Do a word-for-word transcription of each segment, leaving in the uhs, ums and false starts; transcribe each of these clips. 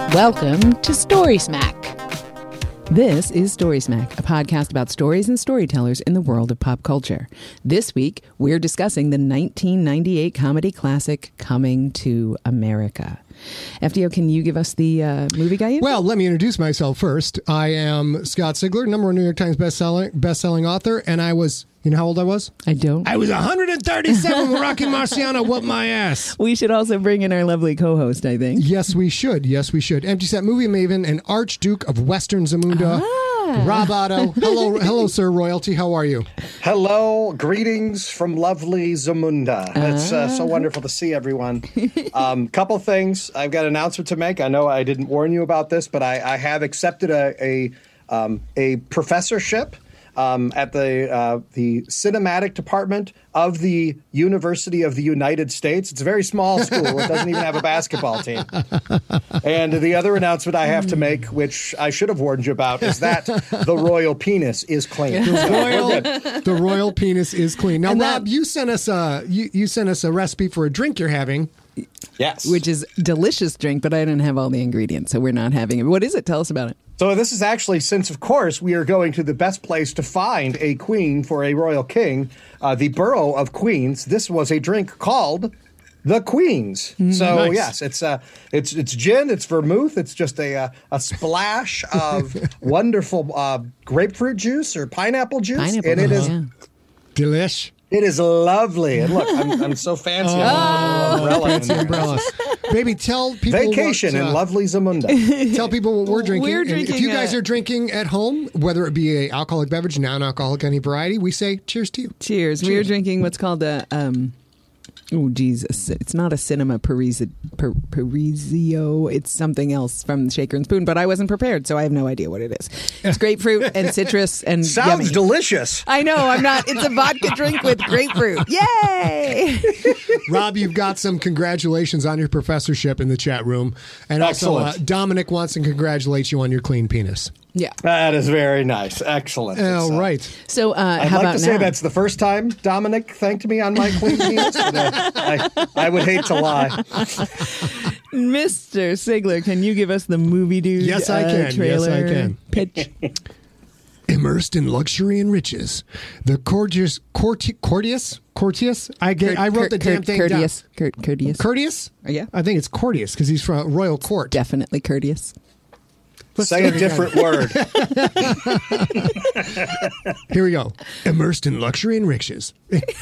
Welcome to Story Smack. This is Story Smack, a podcast about stories and storytellers in the world of pop culture. This week, we're discussing the nineteen ninety-eight comedy classic Coming to America. F D O, can you give us the uh, movie guide? Well, let me introduce myself first. I am Scott Sigler, number one New York Times bestselling best-selling author, and I was, you know how old I was? I don't. I was one hundred thirty-seven when Rocky Marciano whooped my ass. We should also bring in our lovely co-host, I think. Yes, we should. Yes, we should. Empty Set Movie Maven and Archduke of Western Zamunda. Ah. Rob Otto. Hello, hello, Sir Royalty. How are you? Hello. Greetings from lovely Zamunda. It's uh, so wonderful to see everyone. Um, couple things. I've got an announcement to make. I know I didn't warn you about this, but I, I have accepted a a, um, a professorship um, at the uh, the cinematic department of the University of the United States. It's a very small school. It doesn't even have a basketball team. And the other announcement I have to make, which I should have warned you about, is that the royal penis is clean. The royal, the royal penis is clean. Now, And Rob, that- you sent us a you, you sent us a recipe for a drink you're having. Yes. Which is delicious drink, but I didn't have all the ingredients, so we're not having it. What is it? Tell us about it. So this is actually, since of course we are going to the best place to find a queen for a royal king, uh, the borough of Queens. This was a drink called the Queens. So Nice. yes, it's uh, it's it's gin, it's vermouth, it's just a uh, a splash of wonderful uh, grapefruit juice or pineapple juice, Pineapple. and it is yeah. Delish. it is lovely. And look, I'm, I'm so fancy. Oh, I'm umbrella in fancy there. umbrellas. Baby, tell people Vacation what, in uh, lovely Zamunda. Tell people what we're drinking. We're And if drinking you guys a- are drinking at home, whether it be a alcoholic beverage, non-alcoholic, any variety, we say cheers to you. Cheers. We are drinking what's called a, um, oh, geez, a ci- it's not a Cinema Parisi, per, Parisio. It's something else from Shaker and Spoon, but I wasn't prepared, so I have no idea what it is. It's grapefruit and citrus and Sounds yummy. delicious. I know, I'm not. It's a vodka drink with grapefruit. Yay! Rob, you've got some congratulations on your professorship in the chat room. And also, uh, Excellent. Dominic wants to congratulate you on your clean penis. Yeah. That is very nice. Excellent. It's, All uh, right. So, uh, I'd how like about to say now? that's the first time Dominic thanked me on my clean penis. But, uh, I, I would hate to lie. Mister Sigler, can you give us the movie dude? Yes, I uh, can. Yes, I trailer can. Pitch. Immersed in luxury and riches, the courteous, courte- courteous, courteous. I get. I wrote the Cur- damn thing courteous. down. Cur- courteous. Courteous. Yeah. I think it's courteous because he's from royal court. Definitely courteous. Let's Say do a it again. different word. Here we go. Immersed in luxury and riches.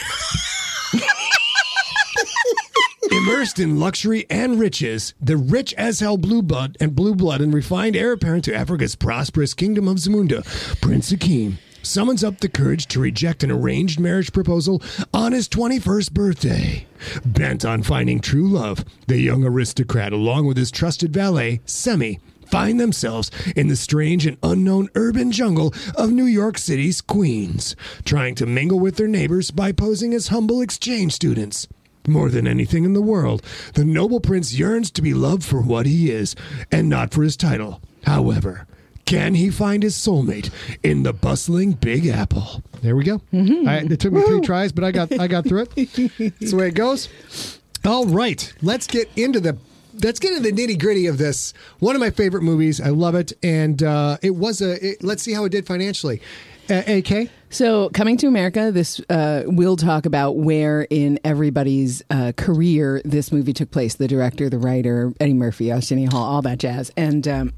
Immersed in luxury and riches, the rich as hell blue blood and blue blood and refined heir apparent to Africa's prosperous kingdom of Zamunda, Prince Akeem, summons up the courage to reject an arranged marriage proposal on his twenty-first birthday. Bent on finding true love, the young aristocrat, along with his trusted valet, Semi, find themselves in the strange and unknown urban jungle of New York City's Queens, trying to mingle with their neighbors by posing as humble exchange students. More than anything in the world, the noble prince yearns to be loved for what he is, and not for his title. However, can he find his soulmate in the bustling Big Apple? There we go. Mm-hmm. I, it took me three tries, but I got I got through it. That's the way it goes. All right, let's get into the let's get into the nitty gritty of this. One of my favorite movies. I love it, and uh, it was a. It, let's see how it did financially. Uh, A K. So, Coming to America, this uh, we'll talk about where in everybody's uh, career this movie took place. The director, the writer, Eddie Murphy, Arsenio Hall, all that jazz. And um,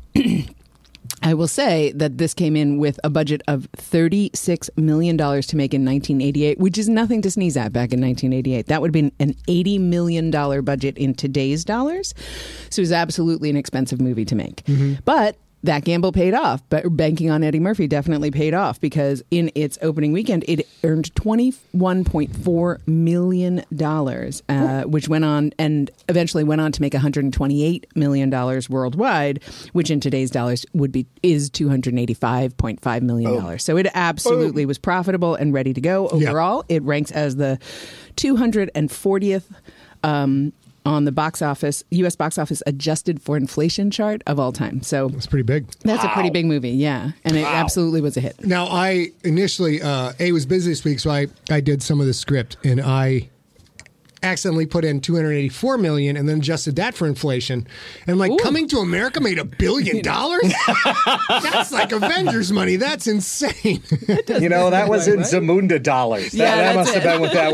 I will say that this came in with a budget of thirty-six million dollars to make in nineteen eighty-eight, which is nothing to sneeze at back in nineteen eighty-eight. That would have been an eighty million dollars budget in today's dollars. So it was absolutely an expensive movie to make. But that gamble paid off, but banking on Eddie Murphy definitely paid off because in its opening weekend, it earned twenty-one point four million dollars, uh, which went on and eventually went on to make one hundred twenty-eight million dollars worldwide, which in today's dollars would be is two hundred eighty-five point five million dollars. So it absolutely was profitable and ready to go. Overall, it ranks as the two hundred fortieth um, on the box office, U S box office adjusted for inflation chart of all time. So That's pretty big. that's Wow. a pretty big movie, yeah. And it Wow. absolutely was a hit. Now, I initially, uh, A was busy this week, so I, I did some of the script, and I accidentally put in two hundred eighty-four million and then adjusted that for inflation. And like, Ooh. Coming to America made a billion dollars? That's like Avengers money. That's insane. You know, that was in Zamunda dollars. That, Yeah, that that's must have it. been what that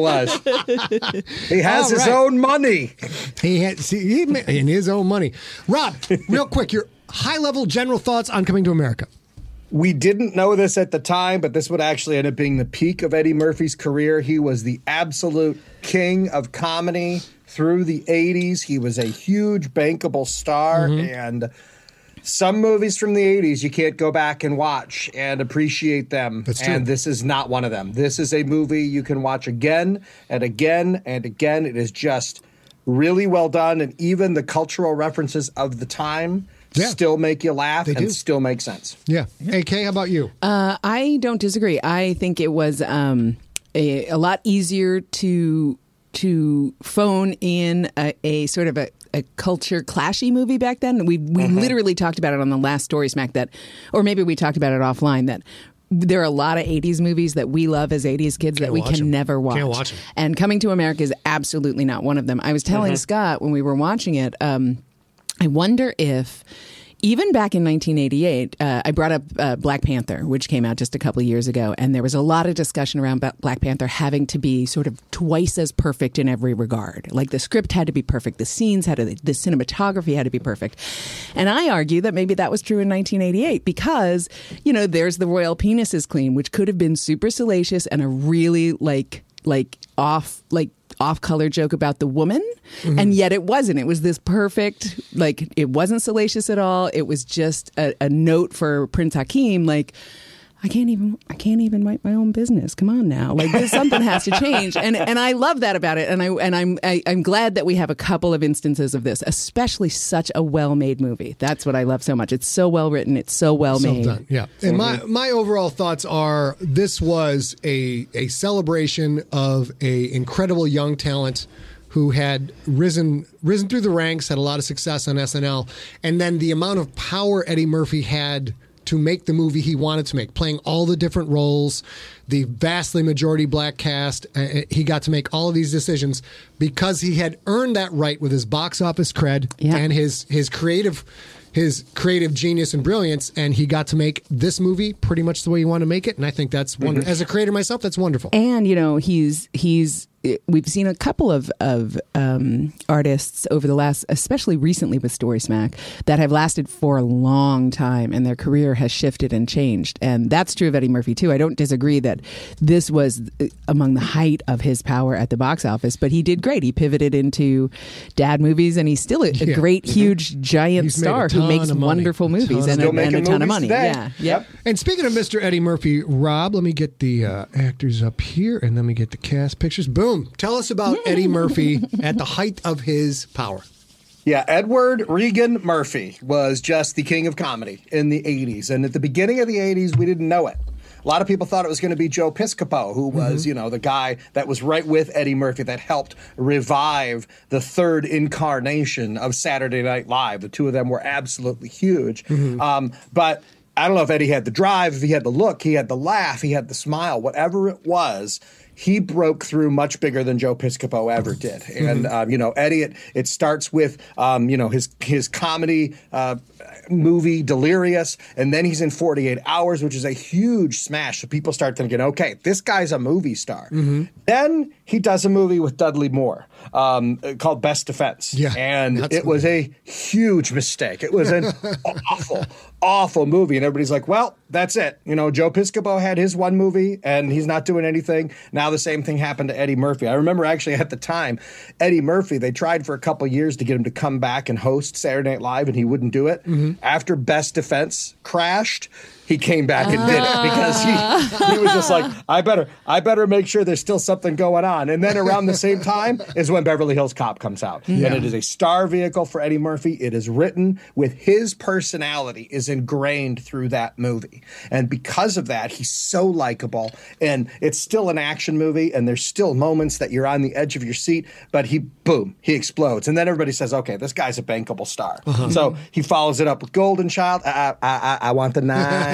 was. He has All his right. own money. He had see, he, ma- in his own money. Rob, real quick, your high-level general thoughts on Coming to America. We didn't know this at the time, but this would actually end up being the peak of Eddie Murphy's career. He was the absolute king of comedy through the eighties. He was a huge bankable star, Mm-hmm. and some movies from the eighties you can't go back and watch and appreciate them. That's true. And this is not one of them. This is a movie you can watch again and again and again. It is just really well done, and even the cultural references of the time Yeah. still make you laugh They and do. still make sense. Yeah. A K, how about you? Uh, I don't disagree. I think it was um, a, a lot easier to to phone in a, a sort of a, a culture clashy movie back then. We we Mm-hmm. literally talked about it on the last Story Smack that, or maybe we talked about it offline that. There are a lot of eighties movies that we love as eighties kids Can't that we watch can 'em. never watch. Can't watch 'em. And Coming to America is absolutely not one of them. I was telling Scott when we were watching it, um, I wonder if even back in nineteen eighty-eight, uh, I brought up uh, Black Panther, which came out just a couple of years ago, and there was a lot of discussion around Ba- Black Panther having to be sort of twice as perfect in every regard. Like the script had to be perfect, the scenes had to, the cinematography had to be perfect. And I argue that maybe that was true in nineteen eighty-eight because, you know, there's the royal penis is clean, which could have been super salacious and a really like like off like off color joke about the woman, Mm-hmm. and yet it wasn't. It was this perfect, like it wasn't salacious at all. It was just a, a note for Prince Hakeem, like I can't even I can't even write my own business. Come on now, like this, something has to change, and and I love that about it, and I and I'm I, I'm glad that we have a couple of instances of this, especially such a well made movie. That's what I love so much. It's so well written. It's so well So made. done. Yeah. And my, my overall thoughts are this was a a celebration of a incredible young talent who had risen risen through the ranks, had a lot of success on S N L, and then the amount of power Eddie Murphy had to make the movie he wanted to make, playing all the different roles, the vastly majority black cast. Uh, he got to make all of these decisions because he had earned that right with his box office cred Yeah. and his his creative his creative genius and brilliance, and he got to make this movie pretty much the way he wanted to make it. And I think that's wonder- as a creator myself, that's wonderful. And you know, he's he's we've seen a couple of of um, artists over the last, especially recently with Story Smack, that have lasted for a long time, and their career has shifted and changed. And that's true of Eddie Murphy too. I don't disagree that this was among the height of his power at the box office, but he did great. He pivoted into dad movies, and he's still a, a Yeah. great, huge, giant He's made a star who ton makes of money. wonderful movies Ton. and, Still a, and a making ton of movies money. today. Yeah, yep. Yep. And speaking of Mister Eddie Murphy, Rob, let me get the uh, actors up here, and let me get the cast pictures. Boom. Tell us about Eddie Murphy at the height of his power. Yeah, Edward Regan Murphy was just the king of comedy in the eighties. And at the beginning of the eighties, we didn't know it. A lot of people thought it was going to be Joe Piscopo, who was, Mm-hmm. you know, the guy that was right with Eddie Murphy that helped revive the third incarnation of Saturday Night Live. The two of them were absolutely huge. Mm-hmm. Um, but I don't know if Eddie had the drive, if he had the look, he had the laugh, he had the smile, whatever it was. He broke through much bigger than Joe Piscopo ever did. And, um, you know, Eddie, it, it starts with, um, you know, his his comedy uh, movie, Delirious, and then he's in forty-eight hours, which is a huge smash. So people start thinking, okay, this guy's a movie star. Then he does a movie with Dudley Moore um, called Best Defense. Yeah, and that's it was a huge mistake. It was an awful, awful movie. And everybody's like, well, that's it. You know, Joe Piscopo had his one movie and he's not doing anything. Now the same thing happened to Eddie Murphy. I remember actually at the time, Eddie Murphy, they tried for a couple years to get him to come back and host Saturday Night Live, and he wouldn't do it. After Best Defense crashed, he came back and did it because he, he was just like, I better, I better make sure there's still something going on. And then around the same time is when Beverly Hills Cop comes out. Yeah. And it is a star vehicle for Eddie Murphy. It is written with his personality is ingrained through that movie. And because of that, he's so likable. And it's still an action movie, and there's still moments that you're on the edge of your seat, but he, boom, he explodes. And then everybody says, okay, this guy's a bankable star. So he follows it up with Golden Child. I, I, I, I want the night.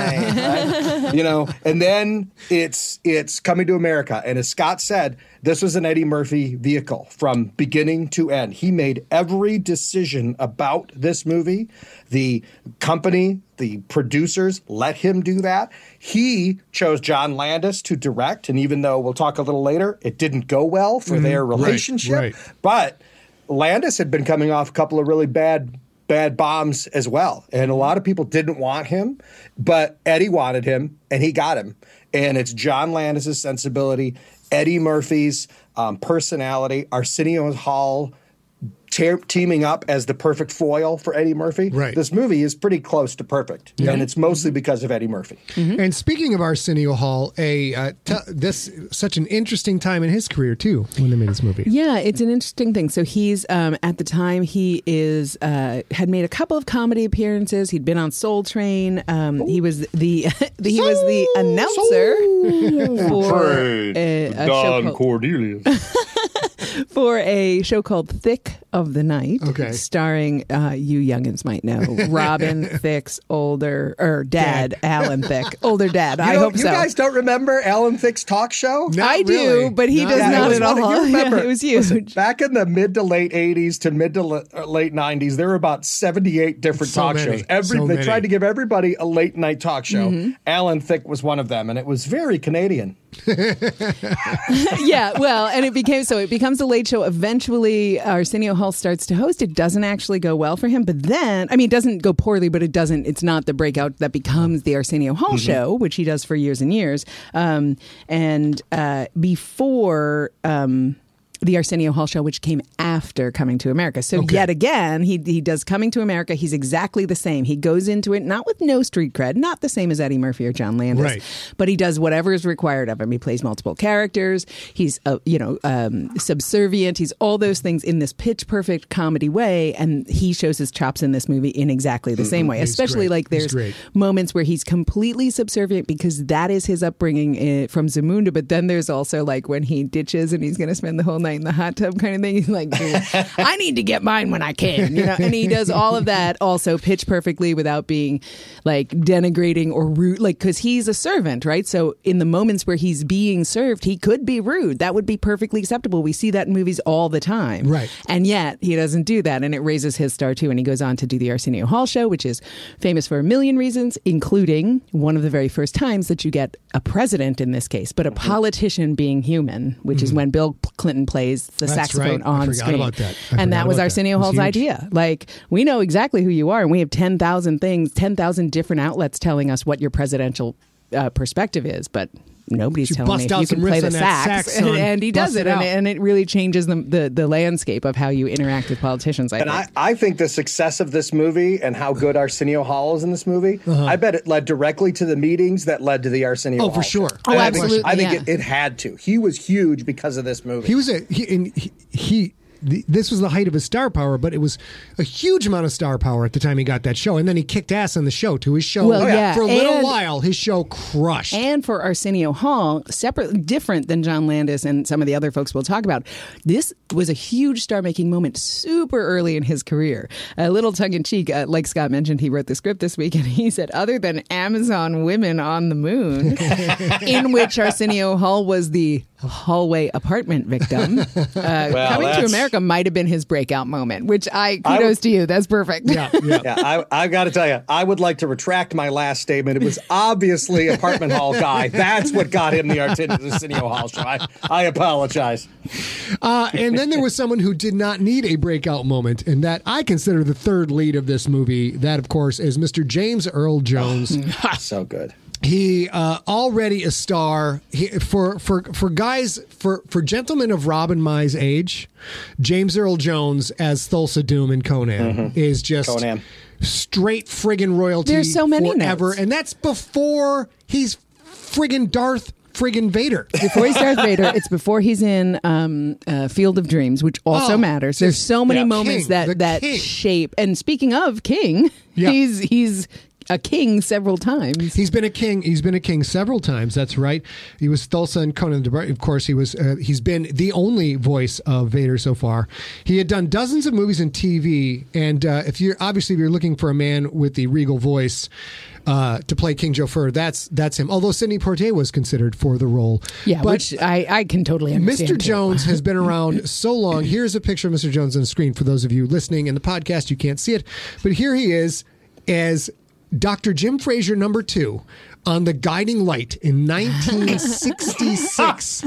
bang, right? You know, and then it's it's Coming to America. And as Scott said, this was an Eddie Murphy vehicle from beginning to end. He made every decision about this movie. The company, the producers let him do that. He chose John Landis to direct. And even though we'll talk a little later, it didn't go well for mm, their relationship. Right, right. But Landis had been coming off a couple of really bad bad bombs as well. And a lot of people didn't want him, but Eddie wanted him, and he got him. And it's John Landis' sensibility, Eddie Murphy's um, personality, Arsenio Hall te- teaming up as the perfect foil for Eddie Murphy. Right. This movie is pretty close to perfect, yeah. and it's mostly because of Eddie Murphy. Mm-hmm. And speaking of Arsenio Hall, a uh, t- this such an interesting time in his career too when they made this movie. Yeah, it's an interesting thing. So he's um, at the time he is uh, had made a couple of comedy appearances. He'd been on Soul Train. Um, he was the, the he was the announcer for a, a Don show called, Cornelius. for a show called Thick of the Night, okay. starring uh, you youngins might know Robin Thicke's older or dad, dad. Alan Thicke, older dad. You I know, hope you so. You guys don't remember Alan Thicke's talk show? Not I do, really. but he not does yeah, not at all. You remember, Yeah, it was huge. Listen, back in the mid to late eighties to mid to le- late nineties, there were about seventy-eight different So talk many. shows. Every So they many. tried to give everybody a late night talk show. Mm-hmm. Alan Thicke was one of them, and it was very Canadian. Yeah, well, and it became so it becomes a late show. Eventually, Arsenio Hall starts to host. It doesn't actually go well for him, but then, I mean, it doesn't go poorly, but it doesn't. It's not the breakout that becomes the Arsenio Hall Mm-hmm. show, which he does for years and years. Um, and uh, before. Um, The Arsenio Hall show, which came after Coming to America. So Okay. yet again, he he does Coming to America. He's exactly the same. He goes into it not with no street cred, not the same as Eddie Murphy or John Landis, Right. but he does whatever is required of him. He plays multiple characters. He's uh, you know um, subservient. He's all those things in this pitch perfect comedy way, and he shows his chops in this movie in exactly the same way. He's Especially great. like He's there's great. moments where he's completely subservient because that is his upbringing uh, from Zamunda. But then there's also like when he ditches and he's going to spend the whole night in the hot tub kind of thing. He's like, I need to get mine when I can, you know. And he does all of that also pitch perfectly without being like denigrating or rude, like because he's a servant, right? So in the moments where he's being served, he could be rude. That would be perfectly acceptable. We see that in movies all the time, Right? And yet he doesn't do that, and it raises his star too. And he goes on to do the Arsenio Hall show, which is famous for a million reasons, including one of the very first times that you get a president in this case, but a politician being human, which mm-hmm. is when Bill Clinton plays the That's saxophone right. on I forgot screen. about that. I and forgot that was about Arsenio that. Hall's Huge. idea. Like, we know exactly who you are, and we have ten thousand things, ten thousand different outlets telling us what your presidential uh, perspective is, but nobody's You telling me bust if out you some can play riffs the on that sax. sax, son. And he does Bust it, it and, out. and it really changes the, the, the landscape of how you interact with politicians, I And think. I, I think the success of this movie and how good Arsenio Hall is in this movie, Uh-huh. I bet it led directly to the meetings that led to the Arsenio Oh, Hall for show. sure. Oh, And I think- absolutely, I think yeah. it, it had to. He was huge because of this movie. He was a he, and he, he the, this was the height of his star power, but it was a huge amount of star power at the time he got that show, and then he kicked ass on the show too. His show, Well, yeah. for a little And- while, his show crushed. And for Arsenio Hall, separate, different than John Landis and some of the other folks we'll talk about, this was a huge star-making moment super early in his career. A little tongue-in-cheek, uh, like Scott mentioned, he wrote the script this week, and he said, other than Amazon Women on the Moon, in which Arsenio Hall was the hallway apartment victim, uh, Well, Coming to that's- America might have been his breakout moment, which I, kudos I- to you. That's perfect. yeah, yeah. yeah, I, I got to tell you, I would like to retract my last statement. It was obviously apartment hall guy. That's what got him the Arsenio Hall show. I, I apologize. Uh, and then there was someone who did not need a breakout moment, and that I consider the third lead of this movie. That, of course, is Mister James Earl Jones. So good. He uh, already a star he, for for for guys for for gentlemen of Robin Mai's age. James Earl Jones as Thulsa Doom in Conan Mm-hmm. is just Conan. straight friggin' royalty. There's so many forever, notes. and that's before he's friggin' Darth friggin' Vader. Before he's Darth Vader, it's before he's in um, uh, Field of Dreams, which also Oh, matters. There's so many yeah. moments King, the that that king. shape. And speaking of King, Yeah. he's he's a king several times. He's been a king. He's been a king several times. That's right. He was Thulsa and Conan the Barbarian. Of course, he was. Uh, he's been the only voice of Vader so far. He had done dozens of movies and T V. And uh, if you're obviously if you're looking for a man with the regal voice uh, to play King Jofur, that's that's him. Although Sidney Poitier was considered for the role. Yeah, but which I, I can totally understand. Mister too. Jones has been around so long. Here's a picture of Mister Jones on the screen for those of you listening in the podcast. You can't see it, but here he is as Doctor Jim Frazier number two on The Guiding Light in nineteen sixty-six.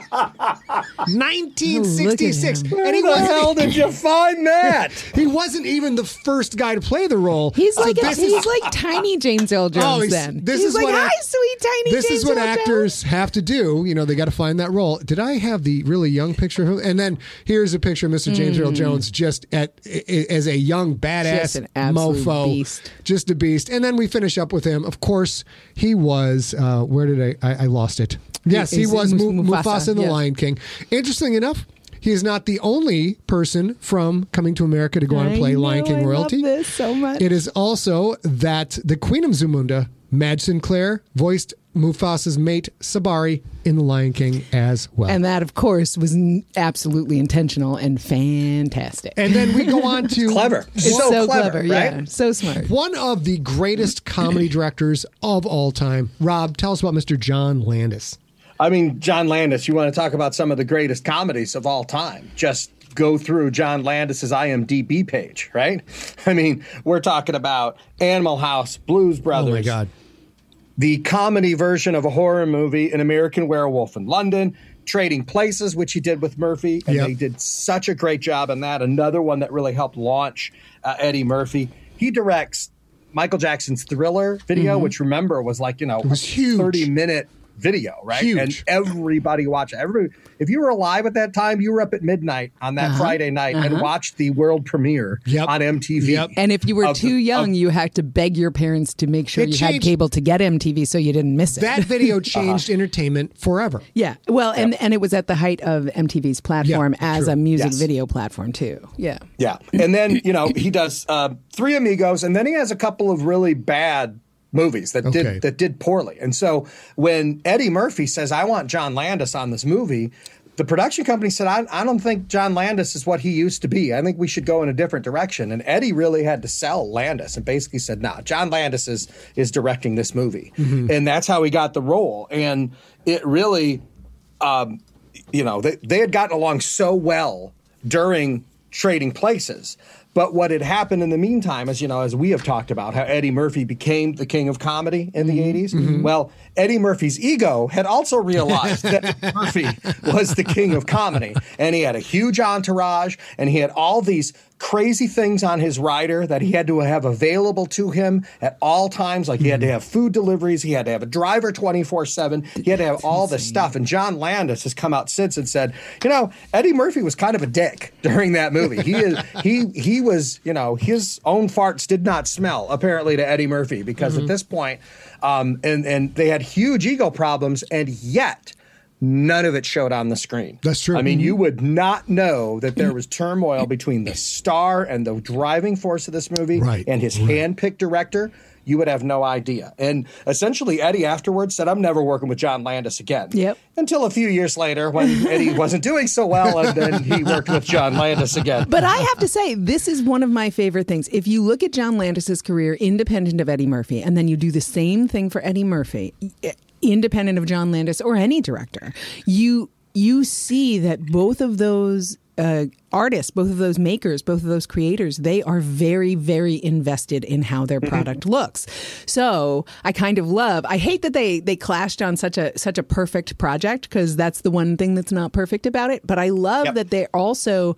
nineteen sixty-six. Look at him. And he Where the hell wasn't, did you find that? he wasn't even the first guy to play the role. He's So like this he's is- like tiny James Earl Jones. Oh, he's- then this he's is like, what hi, act- sweet tiny. This James is what Earl actors Jones. have to do. You know, they got to find that role. Did I have the really young picture of him? And then here's a picture of Mister James Earl Jones just at as a young badass Just an absolute mofo, beast. just a beast. And then we finish up with him. Of course, he was. Uh, where did I, I? I lost it. Yes, he Is- was Mu- Mu- Mufasa, Mufasa, in The yeah. Lion King. Interesting enough, he is not the only person from Coming to America to go on and I play Lion know, King I royalty. love this so much. It is also that the Queen of Zamunda, Madge Sinclair, voiced Mufasa's mate Sabari in The Lion King as well. And that, of course, was n- absolutely intentional and fantastic. And then we go on to Clever. It's so, so, clever, clever, right? yeah, so smart. one of the greatest comedy directors of all time. Rob, tell us about Mister John Landis. I mean, John Landis, you want to talk about some of the greatest comedies of all time. Just go through John Landis's I M D B page, right? I mean, we're talking about Animal House, Blues Brothers. Oh my God. The comedy version of a horror movie, An American Werewolf in London, Trading Places, which he did with Murphy, and Yep. they did such a great job in that. Another one that really helped launch uh, Eddie Murphy. He directs Michael Jackson's Thriller video, which remember was like, you know, was huge. thirty minute video, right? Huge. And everybody watched it. Everybody, if you were alive at that time, you were up at midnight on that Friday night and watched the world premiere Yep. on M T V. Yep. And if you were Of too the- young, of- you had to beg your parents to make sure It you had changed- cable to get M T V so you didn't miss it. That video changed entertainment forever. yeah. Well, and, and it was at the height of M T V's platform Yeah, as true. a music Yes. video platform, too. Yeah. Yeah. And then, you know, he does uh, Three Amigos, and then he has a couple of really bad movies that Okay. did that did poorly. And so when Eddie Murphy says, I want John Landis on this movie, the production company said, I, I don't think John Landis is what he used to be. I think we should go in a different direction. And Eddie really had to sell Landis and basically said, nah, John Landis is, is directing this movie. Mm-hmm. And that's how he got the role. And it really, um, you know, they, they had gotten along so well during Trading Places. But what had happened in the meantime is, you know, as we have talked about, how Eddie Murphy became the king of comedy in the eighties. Well, Eddie Murphy's ego had also realized that Murphy was the king of comedy. And he had a huge entourage, and he had all these crazy things on his rider that he had to have available to him at all times. Like he had to have food deliveries, he had to have a driver twenty-four seven, he had to have all this stuff. And John Landis has come out since and said, you know, Eddie Murphy was kind of a dick during that movie. He is he he was, you know, his own farts did not smell apparently to Eddie Murphy, because at this point, um, and and they had huge ego problems, and yet none of it showed on the screen. That's true. I mean, you would not know that there was turmoil between the star and the driving force of this movie Right, and his right. hand-picked director. You would have no idea. And essentially, Eddie afterwards said, I'm never working with John Landis again. Yep. Until a few years later when Eddie wasn't doing so well, and then he worked with John Landis again. But I have to say, this is one of my favorite things. If you look at John Landis's career independent of Eddie Murphy, and then you do the same thing for Eddie Murphy, independent of John Landis or any director, you you see that both of those uh, artists, both of those makers, both of those creators, they are very, very invested in how their product looks. So I kind of love. I hate that they they clashed on such a such a perfect project, because that's the one thing that's not perfect about it. But I love Yep. that they're also,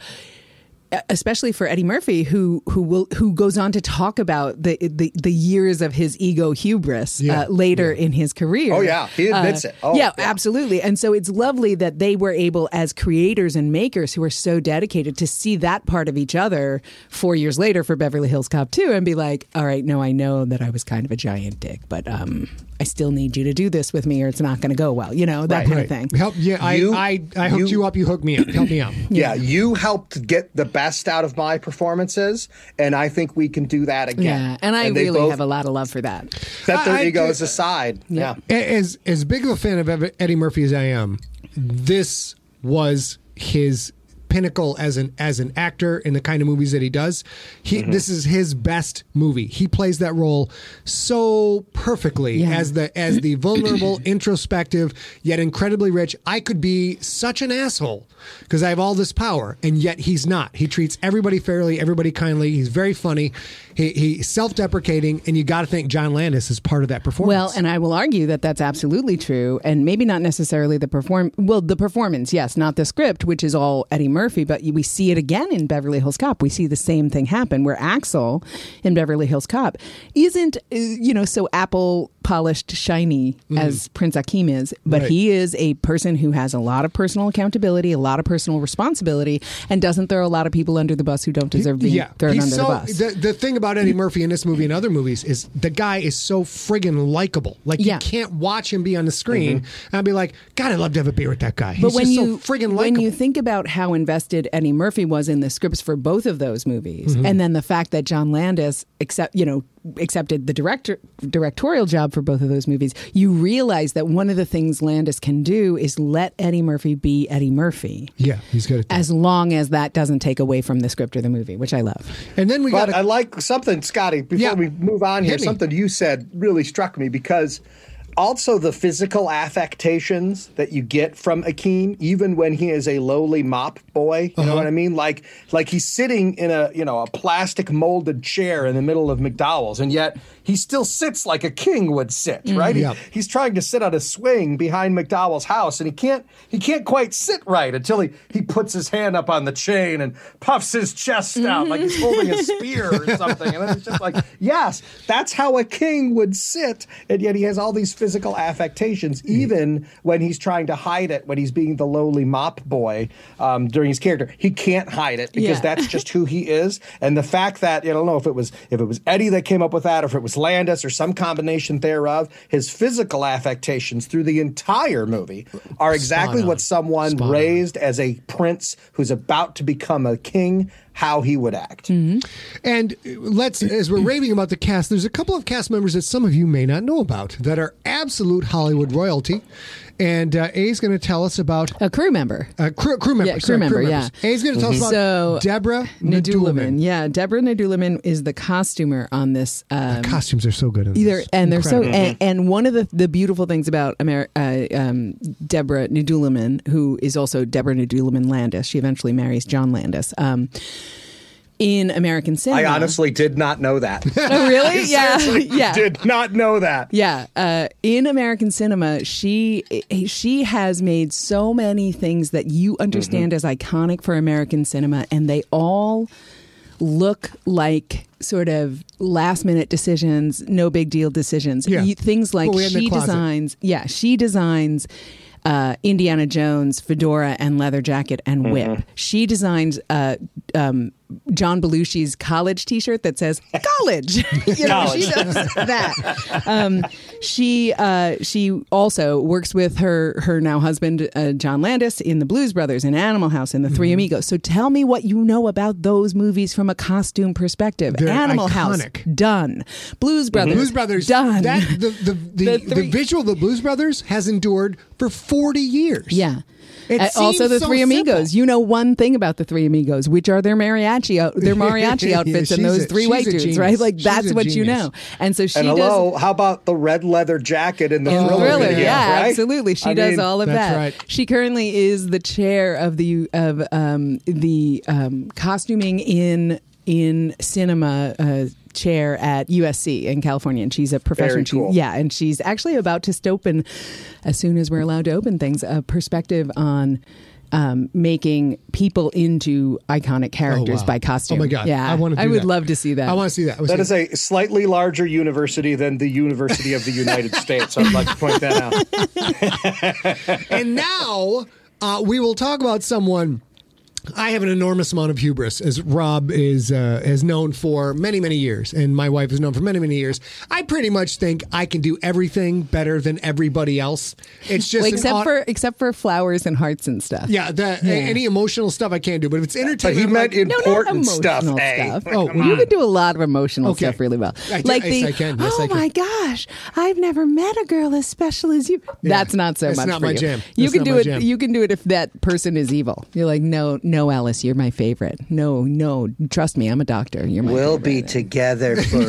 especially for Eddie Murphy, who who will who goes on to talk about the the, the years of his ego hubris Yeah, uh, later in his career. Oh, yeah. He admits Uh, it. Oh, yeah, yeah. absolutely. And so it's lovely that they were able, as creators and makers who are so dedicated, to see that part of each other four years later for Beverly Hills Cop two and be like, all right, no, I know that I was kind of a giant dick, but um, I still need you to do this with me or it's not going to go well. You know, that Right. kind of thing. Help, yeah, I, You- I, I hooked you- you up. You hooked me up. Help me out. Yeah, you helped get the best out of my performances, and I think we can do that again. Yeah, and I and they really both have a lot of love for that. set their I- I egos do- aside. Yeah. As as big of a fan of Ev- Eddie Murphy as I am, this was his pinnacle as an as an actor in the kind of movies that he does. He Mm-hmm. this is his best movie. He plays that role so perfectly Yeah. as the as the vulnerable, introspective, yet incredibly rich. I could be such an asshole because I have all this power, and yet he's not. He treats everybody fairly, everybody kindly. He's very funny. He he's self-deprecating, and you got to think John Landis is part of that performance. Well, and I will argue that that's absolutely true, and maybe not necessarily the perform. Well, the performance, yes, not the script, which is all Eddie Murphy, but we see it again in Beverly Hills Cop. We see the same thing happen, where Axel in Beverly Hills Cop isn't, uh, you know, so apple polished, shiny as Prince Akeem is, but Right. he is a person who has a lot of personal accountability, a lot of personal responsibility, and doesn't throw a lot of people under the bus who don't deserve being thrown he's under so, the bus. The, the thing about Eddie Murphy in this movie and other movies is the guy is so friggin' likable. Like, Yeah. you can't watch him be on the screen Mm-hmm. and I'd be like, God, I'd love to have a beer with that guy. He's But when just you so friggin' when likable. you think about how invested Eddie Murphy was in the scripts for both of those movies, Mm-hmm. and then the fact that John Landis accept you know accepted the director directorial job for both of those movies, you realize that one of the things Landis can do is let Eddie Murphy be Eddie Murphy, yeah, he's good at that. as long as that doesn't take away from the script or the movie, which I love. And then we But got I like something, Scotty, before Yeah. we move on here, Hit me. something you said really struck me because also the physical affectations that you get from Akeem, even when he is a lowly mop boy, you know what I mean? Like like he's sitting in a, you know, a plastic molded chair in the middle of McDowell's, and yet he still sits like a king would sit, right? He- Yeah. he's trying to sit on a swing behind McDowell's house, and he can't he can't quite sit right until he, he puts his hand up on the chain and puffs his chest out like he's holding a spear or something. And it's just like, yes, that's how a king would sit, and yet he has all these physical affectations, even when he's trying to hide it, when he's being the lowly mop boy um, during his character. He can't hide it because Yeah. that's just who he is. And the fact that, I don't know if it was if it was Eddie that came up with that, or if it was Landis or some combination thereof, his physical affectations through the entire movie are exactly on. what someone Spot on. raised as a prince who's about to become a king, how he would act. And let's, as we're raving about the cast, there's a couple of cast members that some of you may not know about that are absolute Hollywood royalty. And uh, A's going to tell us about A crew member. uh, crew, crew members. Yeah, crew sorry, member, members. yeah. A's going to tell us about So, Deborah Naduliman. Naduliman. Yeah, Deborah Naduliman is the costumer on this. Um, Costumes are so good in Either this. and they're so Incredible. and, and one of the, the beautiful things about Amer- uh, um, Deborah Naduliman, who is also Deborah Naduliman Landis, she eventually marries John Landis. Um, in American cinema, I honestly did not know that. oh really? Yeah, Seriously, yeah. did not know that. Yeah, uh, in American cinema, she she has made so many things that you understand Mm-hmm. as iconic for American cinema, and they all look like sort of last minute decisions, no big deal decisions. Yeah. You- things like Well, we had in the she closet. designs. Yeah, she designs. Uh, Indiana Jones fedora and leather jacket and whip. Mm-hmm. She designs uh, um, John Belushi's college T-shirt that says "college." you know, she does that. Um, she uh, she also works with her her now husband uh, John Landis in the Blues Brothers, in Animal House, in the Three Amigos. So tell me what you know about those movies from a costume perspective. They're Animal iconic. House done. Blues Brothers Blues Brothers done. That the the the, The the, three- visual of the Blues Brothers has endured for forty years. Yeah. It Uh, also, seems the so Three simple. Amigos. You know one thing about the Three Amigos, which are their mariachi, out, their mariachi outfits, She's and those a- three she's white a dudes, genius. right? Like She's that's a what you genius. know. And so she And does. hello, how about the red leather jacket in the in Thriller, Thriller, video, yeah, right? absolutely. She I does mean, all of that's that. right. She currently is the chair of the of um, the um, costuming in in cinema uh, chair at U S C in California, and she's a professional. Very she- cool. yeah, and she's actually about to open, as soon as we're allowed to open things, a perspective on. Um, making people into iconic characters wow. by costume. Oh my God. Yeah, I wanna do I would that. love to see that. I want to see that. I wanna That see is a slightly larger university than the University of the United States. I'd like to point that out. And now uh, we will talk about someone I have an enormous amount of hubris, as Rob is uh, is known for many, many years, and my wife is known for many, many years. I pretty much think I can do everything better than everybody else. It's just Well, an except au- for except for flowers and hearts and stuff. yeah, the, Yeah. any emotional stuff I can't do. But if it's But entertainment, he I'm meant like, No, not important emotional stuff. eh? stuff. Oh, you wow. can do a lot of emotional Okay. stuff really well. I do- like yes, the, I can. Yes, oh I can. my gosh, I've never met a girl as special as you. That's not so That's much not for my you. jam. You That's can not do my it. jam. You can do it if that person is evil. You're like, no, no, Alice, you're my favorite. No, no, trust me, I'm a doctor. You're my We'll favorite. be together forever.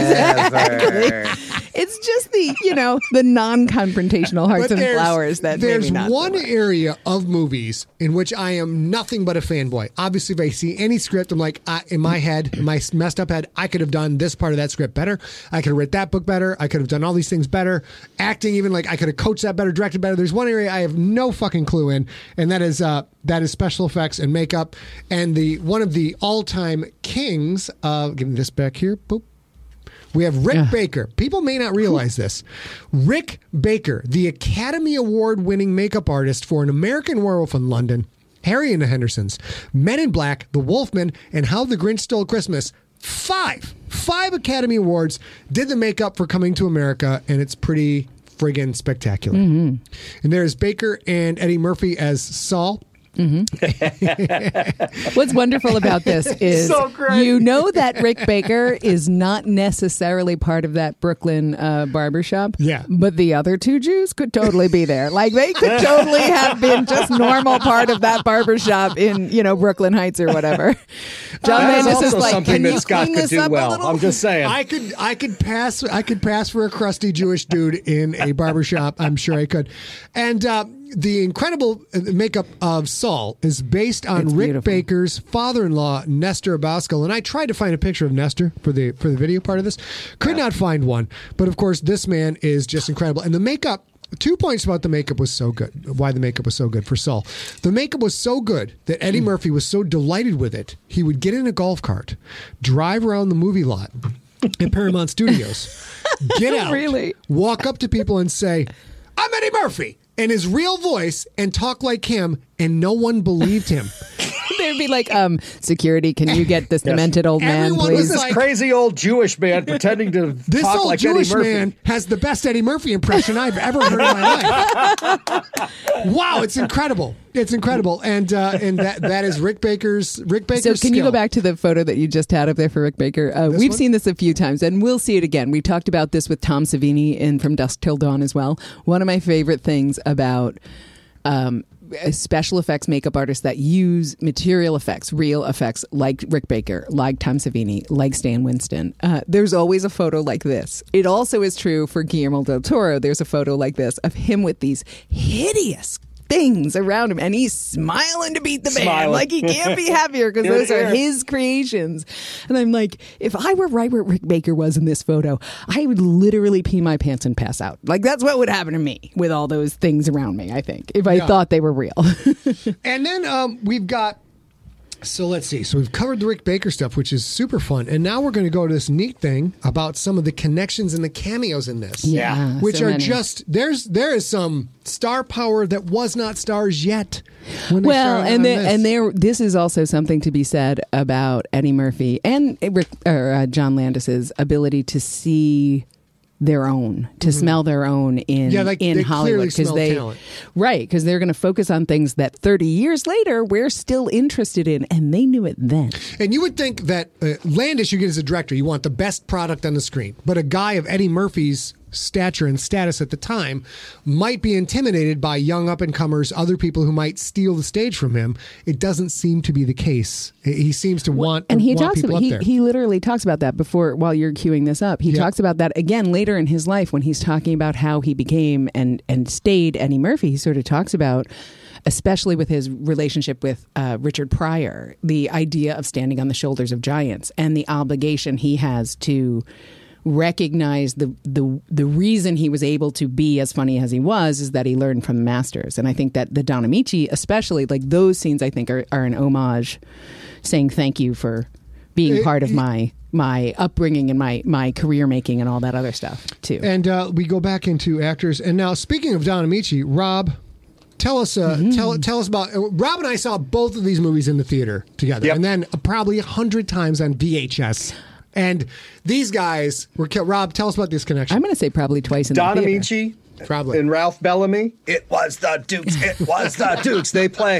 It's just the you know the non-confrontational hearts But and there's- flowers that there's maybe not so one much. area of movies in which I am nothing but a fanboy. Obviously, if I see any script, I'm like, I, in my head, in my messed up head, I could have done this part of that script better. I could have read that book better. I could have done all these things better. Acting, even like I could have coached that better, directed better. There's one area I have no fucking clue in, and that is uh, that is special effects and makeup. And the one of the all-time kings. Uh, give me this back here. Boop. We have Rick Yeah. Baker. People may not realize this. Rick Baker, the Academy Award winning makeup artist for An American Werewolf in London, Harry and the Hendersons, Men in Black, The Wolfman, and How the Grinch Stole Christmas. Five, five Academy Awards, did the makeup for Coming to America, and it's pretty friggin' spectacular. Mm-hmm. And there's Baker and Eddie Murphy as Saul. What's wonderful about this is So great. you know that Rick Baker is not necessarily part of that Brooklyn uh, barbershop. Yeah. But the other two Jews could totally be there. Like they could totally have been just normal part of that barbershop in, you know, Brooklyn Heights or whatever. John That's Landis is also like, something can that you Scott clean could this do up a well. little? I'm just saying. I could I could pass I could pass for a crusty Jewish dude in a barbershop. I'm sure I could. And uh, the incredible makeup of Saul is based on It's Rick beautiful. Baker's father-in-law, Nestor Abascal. And I tried to find a picture of Nestor for the for the video part of this. Could not find one. But of course, this man is just incredible. And the makeup, two points about the makeup was so good. Why the makeup was so good for Saul. The makeup was so good that Eddie Hmm. Murphy was so delighted with it, he would get in a golf cart, drive around the movie lot at Paramount Studios, get out, Really? walk up to people and say, "I'm Eddie Murphy," in his real voice and talk like him, and no one believed him. They'd be like, um, security, can you get this demented old man, Everyone please? was this like- crazy old Jewish man pretending to This talk old like Jewish Eddie Murphy. man has the best Eddie Murphy impression I've ever heard in my life. Wow, it's incredible. It's incredible. And uh, and that that is Rick Baker's Rick Baker's So can you skill. go back to the photo that you just had up there for Rick Baker? Uh, This we've one? seen this a few times, and we'll see it again. We talked about this with Tom Savini in From Dusk Till Dawn as well. One of my favorite things about um, special effects makeup artists that use material effects, real effects, like Rick Baker, like Tom Savini, like Stan Winston. Uh, there's always a photo like this. It also is true for Guillermo del Toro. There's a photo like this of him with these hideous things around him, and he's smiling to beat the band. Smiling. Like he can't be happier because Here, those are here. his creations. And I'm like, if I were right where Rick Baker was in this photo, I would literally pee my pants and pass out. Like that's what would happen to me with all those things around me, I think, if I Yeah. thought they were real. And then um, we've got, so let's see. So we've covered the Rick Baker stuff, which is super fun. And now we're going to go to this neat thing about some of the connections and the cameos in this. Yeah, Which so are many. just, there's there is some star power that was not stars yet. When they Well, started and on there, this. and there, this is also something to be said about Eddie Murphy and Rick, or, uh, John Landis's ability to see their own, to smell their own in Yeah, like, in they Hollywood clearly smell they talent. right because they're going to focus on things that thirty years later we're still interested in, and they knew it then. And you would think that uh, Landis, you get as a director, you want the best product on the screen. But a guy of Eddie Murphy's stature and status at the time might be intimidated by young up-and-comers, other people who might steal the stage from him. It doesn't seem to be the case. He seems to want, And he want talks people about up he, there. he literally talks about that before while you're queuing this up. He Yeah. talks about that again later in his life when he's talking about how he became and and stayed Eddie Murphy. He sort of talks about, especially with his relationship with uh, Richard Pryor, the idea of standing on the shoulders of giants and the obligation he has to recognize the the the reason he was able to be as funny as he was is that he learned from the masters. And I think that the Don Amici, especially, like those scenes, I think are, are an homage, saying thank you for being Uh, part of my my upbringing and my my career making and all that other stuff too. And uh, we go back into actors. And now, speaking of Don Amici, Rob, tell us, uh, mm-hmm. tell tell us about. Uh, Rob and I saw both of these movies in the theater together, yep. and then uh, probably a hundred times on V H S. And these guys were. Rob, tell us about this connection. I'm going to say probably twice in Don the theater. Amici. Probably. And Ralph Bellamy. It was the Dukes. It was the Dukes. They play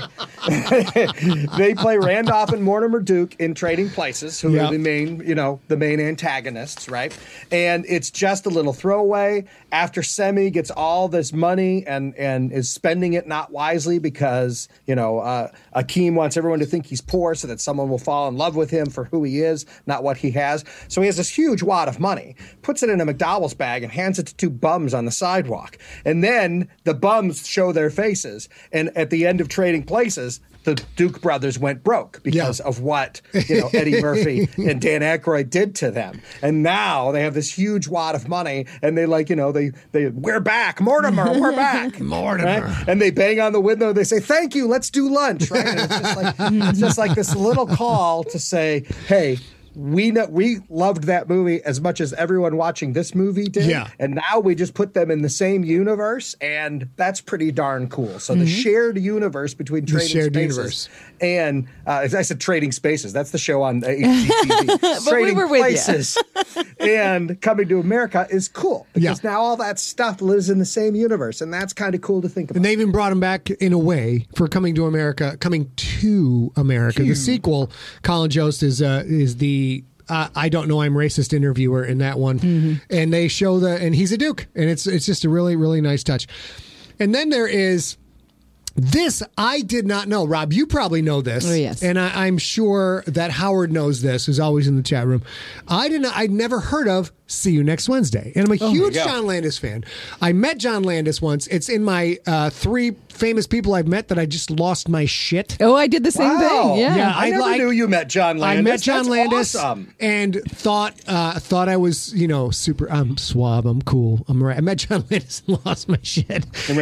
they play Randolph and Mortimer Duke in Trading Places, who yep. are the main, you know, the main antagonists, right? And it's just a little throwaway. After Semmi gets all this money and and is spending it not wisely because, you know, uh, Akeem wants everyone to think he's poor so that someone will fall in love with him for who he is, not what he has. So he has this huge wad of money, puts it in a McDowell's bag and hands it to two bums on the sidewalk. And then the bums show their faces. And at the end of Trading Places, the Duke brothers went broke because yeah. of what, you know, Eddie Murphy and Dan Aykroyd did to them. And now they have this huge wad of money and they like, you know, they, they we're back, Mortimer, we're back. Mortimer. Right? And they bang on the window. They say, thank you, let's do lunch. Right? And it's just like, it's just like this little call to say, hey, We know, we loved that movie as much as everyone watching this movie did. Yeah. And now we just put them in the same universe, and that's pretty darn cool. So mm-hmm. the shared universe between Trading shared Spaces universe. and uh, I said Trading Spaces. That's the show on H G T V. But Trading we were with Places and Coming to America is cool because yeah. now all that stuff lives in the same universe, and that's kind of cool to think about. And they even brought him back in a way for Coming to America, Coming to America. Phew. The sequel, Colin Jost is uh, is the Uh, I don't know, I'm racist interviewer in that one. Mm-hmm. And they show the, and he's a Duke. And it's it's just a really, really nice touch. And then there is this, I did not know. Rob, you probably know this. Oh, yes. And I, I'm sure that Howard knows this, who's always in the chat room. I didn't, I'd never heard of See You Next Wednesday. And I'm a oh huge John Landis fan. I met John Landis once. It's in my uh, three famous people I've met that I just lost my shit. Oh, I did the same wow. thing. Yeah. yeah I, I never I, knew you met John Landis. I met John That's Landis awesome. and thought uh, thought I was, you know, super, I'm suave, I'm cool, I'm right. I met John Landis and lost my shit. I,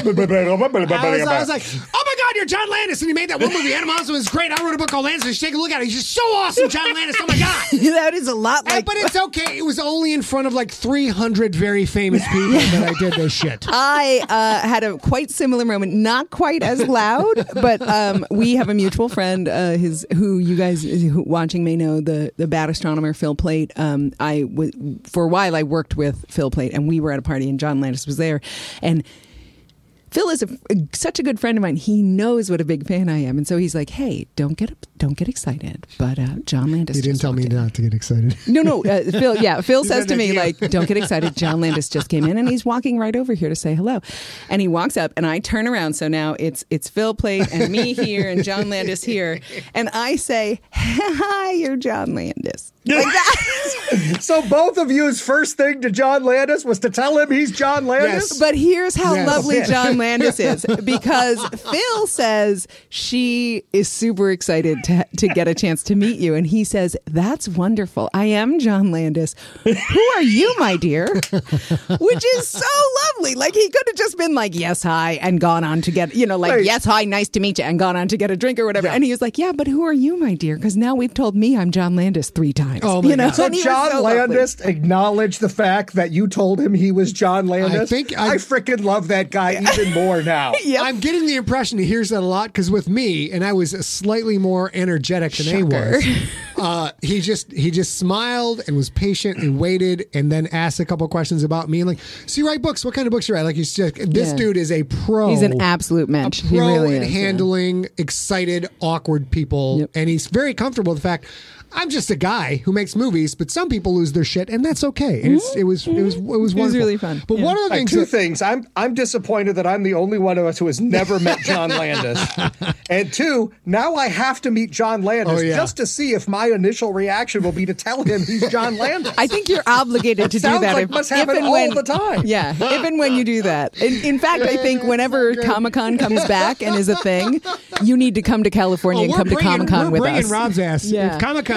was, I was like, oh my God, you're John Landis. And he made that one movie, Animals. It was great. I wrote a book called Landis. You should take a look at it. He's just so awesome, John Landis. Oh my God. That is a lot like. And, but it's okay. It was only in front of like three hundred very famous people that I did this shit. I uh, had a quite similar moment, not quite as loud, but um, we have a mutual friend, uh, his who you guys who, watching may know, the the bad astronomer Phil Plait. Um, I w- for a while I worked with Phil Plait, and we were at a party, and John Landis was there, and Phil is a, such a good friend of mine. He knows what a big fan I am, and so he's like, "Hey, don't get don't get excited." But uh, John Landis. He didn't tell me in. not to get excited. No, no, uh, Phil. Yeah, Phil says to me like, "Don't get excited." John Landis just came in, and he's walking right over here to say hello. And he walks up, and I turn around. So now it's it's Phil Plait and me here, and John Landis here, and I say, "Hi, you're John Landis." Like that. So both of you's first thing to John Landis was to tell him he's John Landis? Yes. But here's how yes. lovely okay. John Landis is, because Phil says she is super excited to, to get a chance to meet you. And he says, that's wonderful. I am John Landis. Who are you, my dear? Which is so lovely. Like, he could have just been like, yes, hi, and gone on to get, you know, like, right. yes, hi, nice to meet you, and gone on to get a drink or whatever. Yeah. And he was like, yeah, but who are you, my dear? Because now we've told me I'm John Landis three times. Oh, my you know? God. So John so Landis lovely. Acknowledged the fact that you told him he was John Landis? I think I, I freaking love that guy even more now. Yep. I'm getting the impression he hears that a lot, because with me, and I was slightly more energetic than he was, uh, he just he just smiled and was patient and waited, and then asked a couple questions about me, and like, so you write books? What kind of books you write? Like, he's just, this yeah. dude is a pro. He's an absolute mensch. A pro he really in is, handling yeah. excited, awkward people, yep. and he's very comfortable with the fact, I'm just a guy who makes movies, but some people lose their shit, and that's okay. And it's, it was it was it was wonderful. It was really fun. But yeah. one of the like things, two that, things. I'm I'm disappointed that I'm the only one of us who has never met John Landis, and two, now I have to meet John Landis oh, yeah. just to see if my initial reaction will be to tell him he's John Landis. I think you're obligated to do that. Like if, must happen if and all when, the time. Yeah, if and when you do that. In, in fact, I think whenever Comic-Con comes back and is a thing, you need to come to California oh, and come bringing, to Comic-Con we're with bringing us. Rob's ass. Yeah. If Comic-Con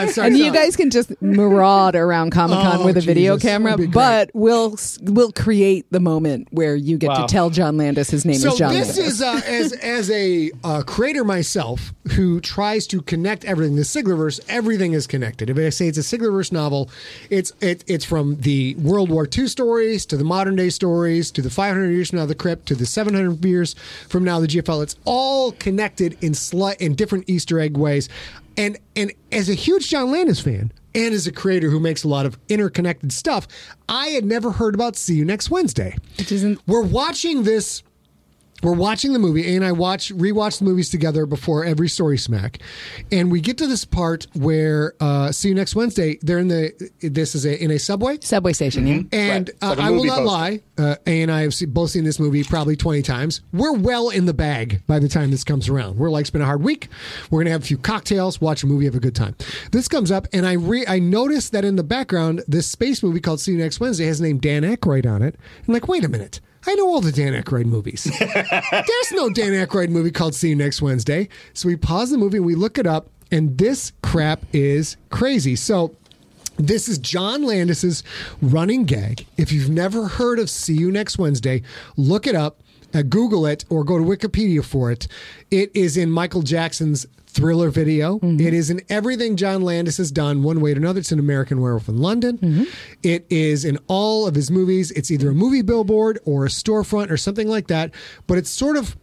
Con starts And you out. guys can just maraud around Comic Con Oh, with a video Jesus. camera, That'd be great. but we'll we'll create the moment where you get Wow. to tell John Landis his name So is John this Landis. is uh, as as a uh, creator myself who tries to connect everything. The Siglerverse, everything is connected. If I say it's a Siglerverse novel, it's it, it's from the World War Two stories to the modern day stories to the five hundred years from now the Crypt to the seven hundred years from now the G F L. It's all connected in slight in different Easter egg ways. And and as a huge John Landis fan, and as a creator who makes a lot of interconnected stuff, I had never heard about See You Next Wednesday. Which isn't- We're watching this. We're watching the movie, and I watch rewatch the movies together before every Story Smack, and we get to this part where uh, See You Next Wednesday. They're in the this is a in a subway. Subway station, yeah. And Right. It's like uh, a I will movie not poster. lie, uh, A and I have se- both seen this movie probably twenty times. We're well in the bag by the time this comes around. We're like, it's been a hard week. We're going to have a few cocktails, watch a movie, have a good time. This comes up, and I re- I noticed that in the background, this space movie called See You Next Wednesday has the name Dan Aykroyd on it. I'm like, wait a minute. I know all the Dan Aykroyd movies. There's no Dan Aykroyd movie called See You Next Wednesday. So we pause the movie and we look it up, and this crap is crazy. So this is John Landis's running gag. If you've never heard of See You Next Wednesday, look it up, uh, Google it, or go to Wikipedia for it. It is in Michael Jackson's Thriller video. Mm-hmm. It is in everything John Landis has done one way or another. It's an American Werewolf in London. Mm-hmm. It is in all of his movies. It's either a movie billboard or a storefront or something like that. But it's sort of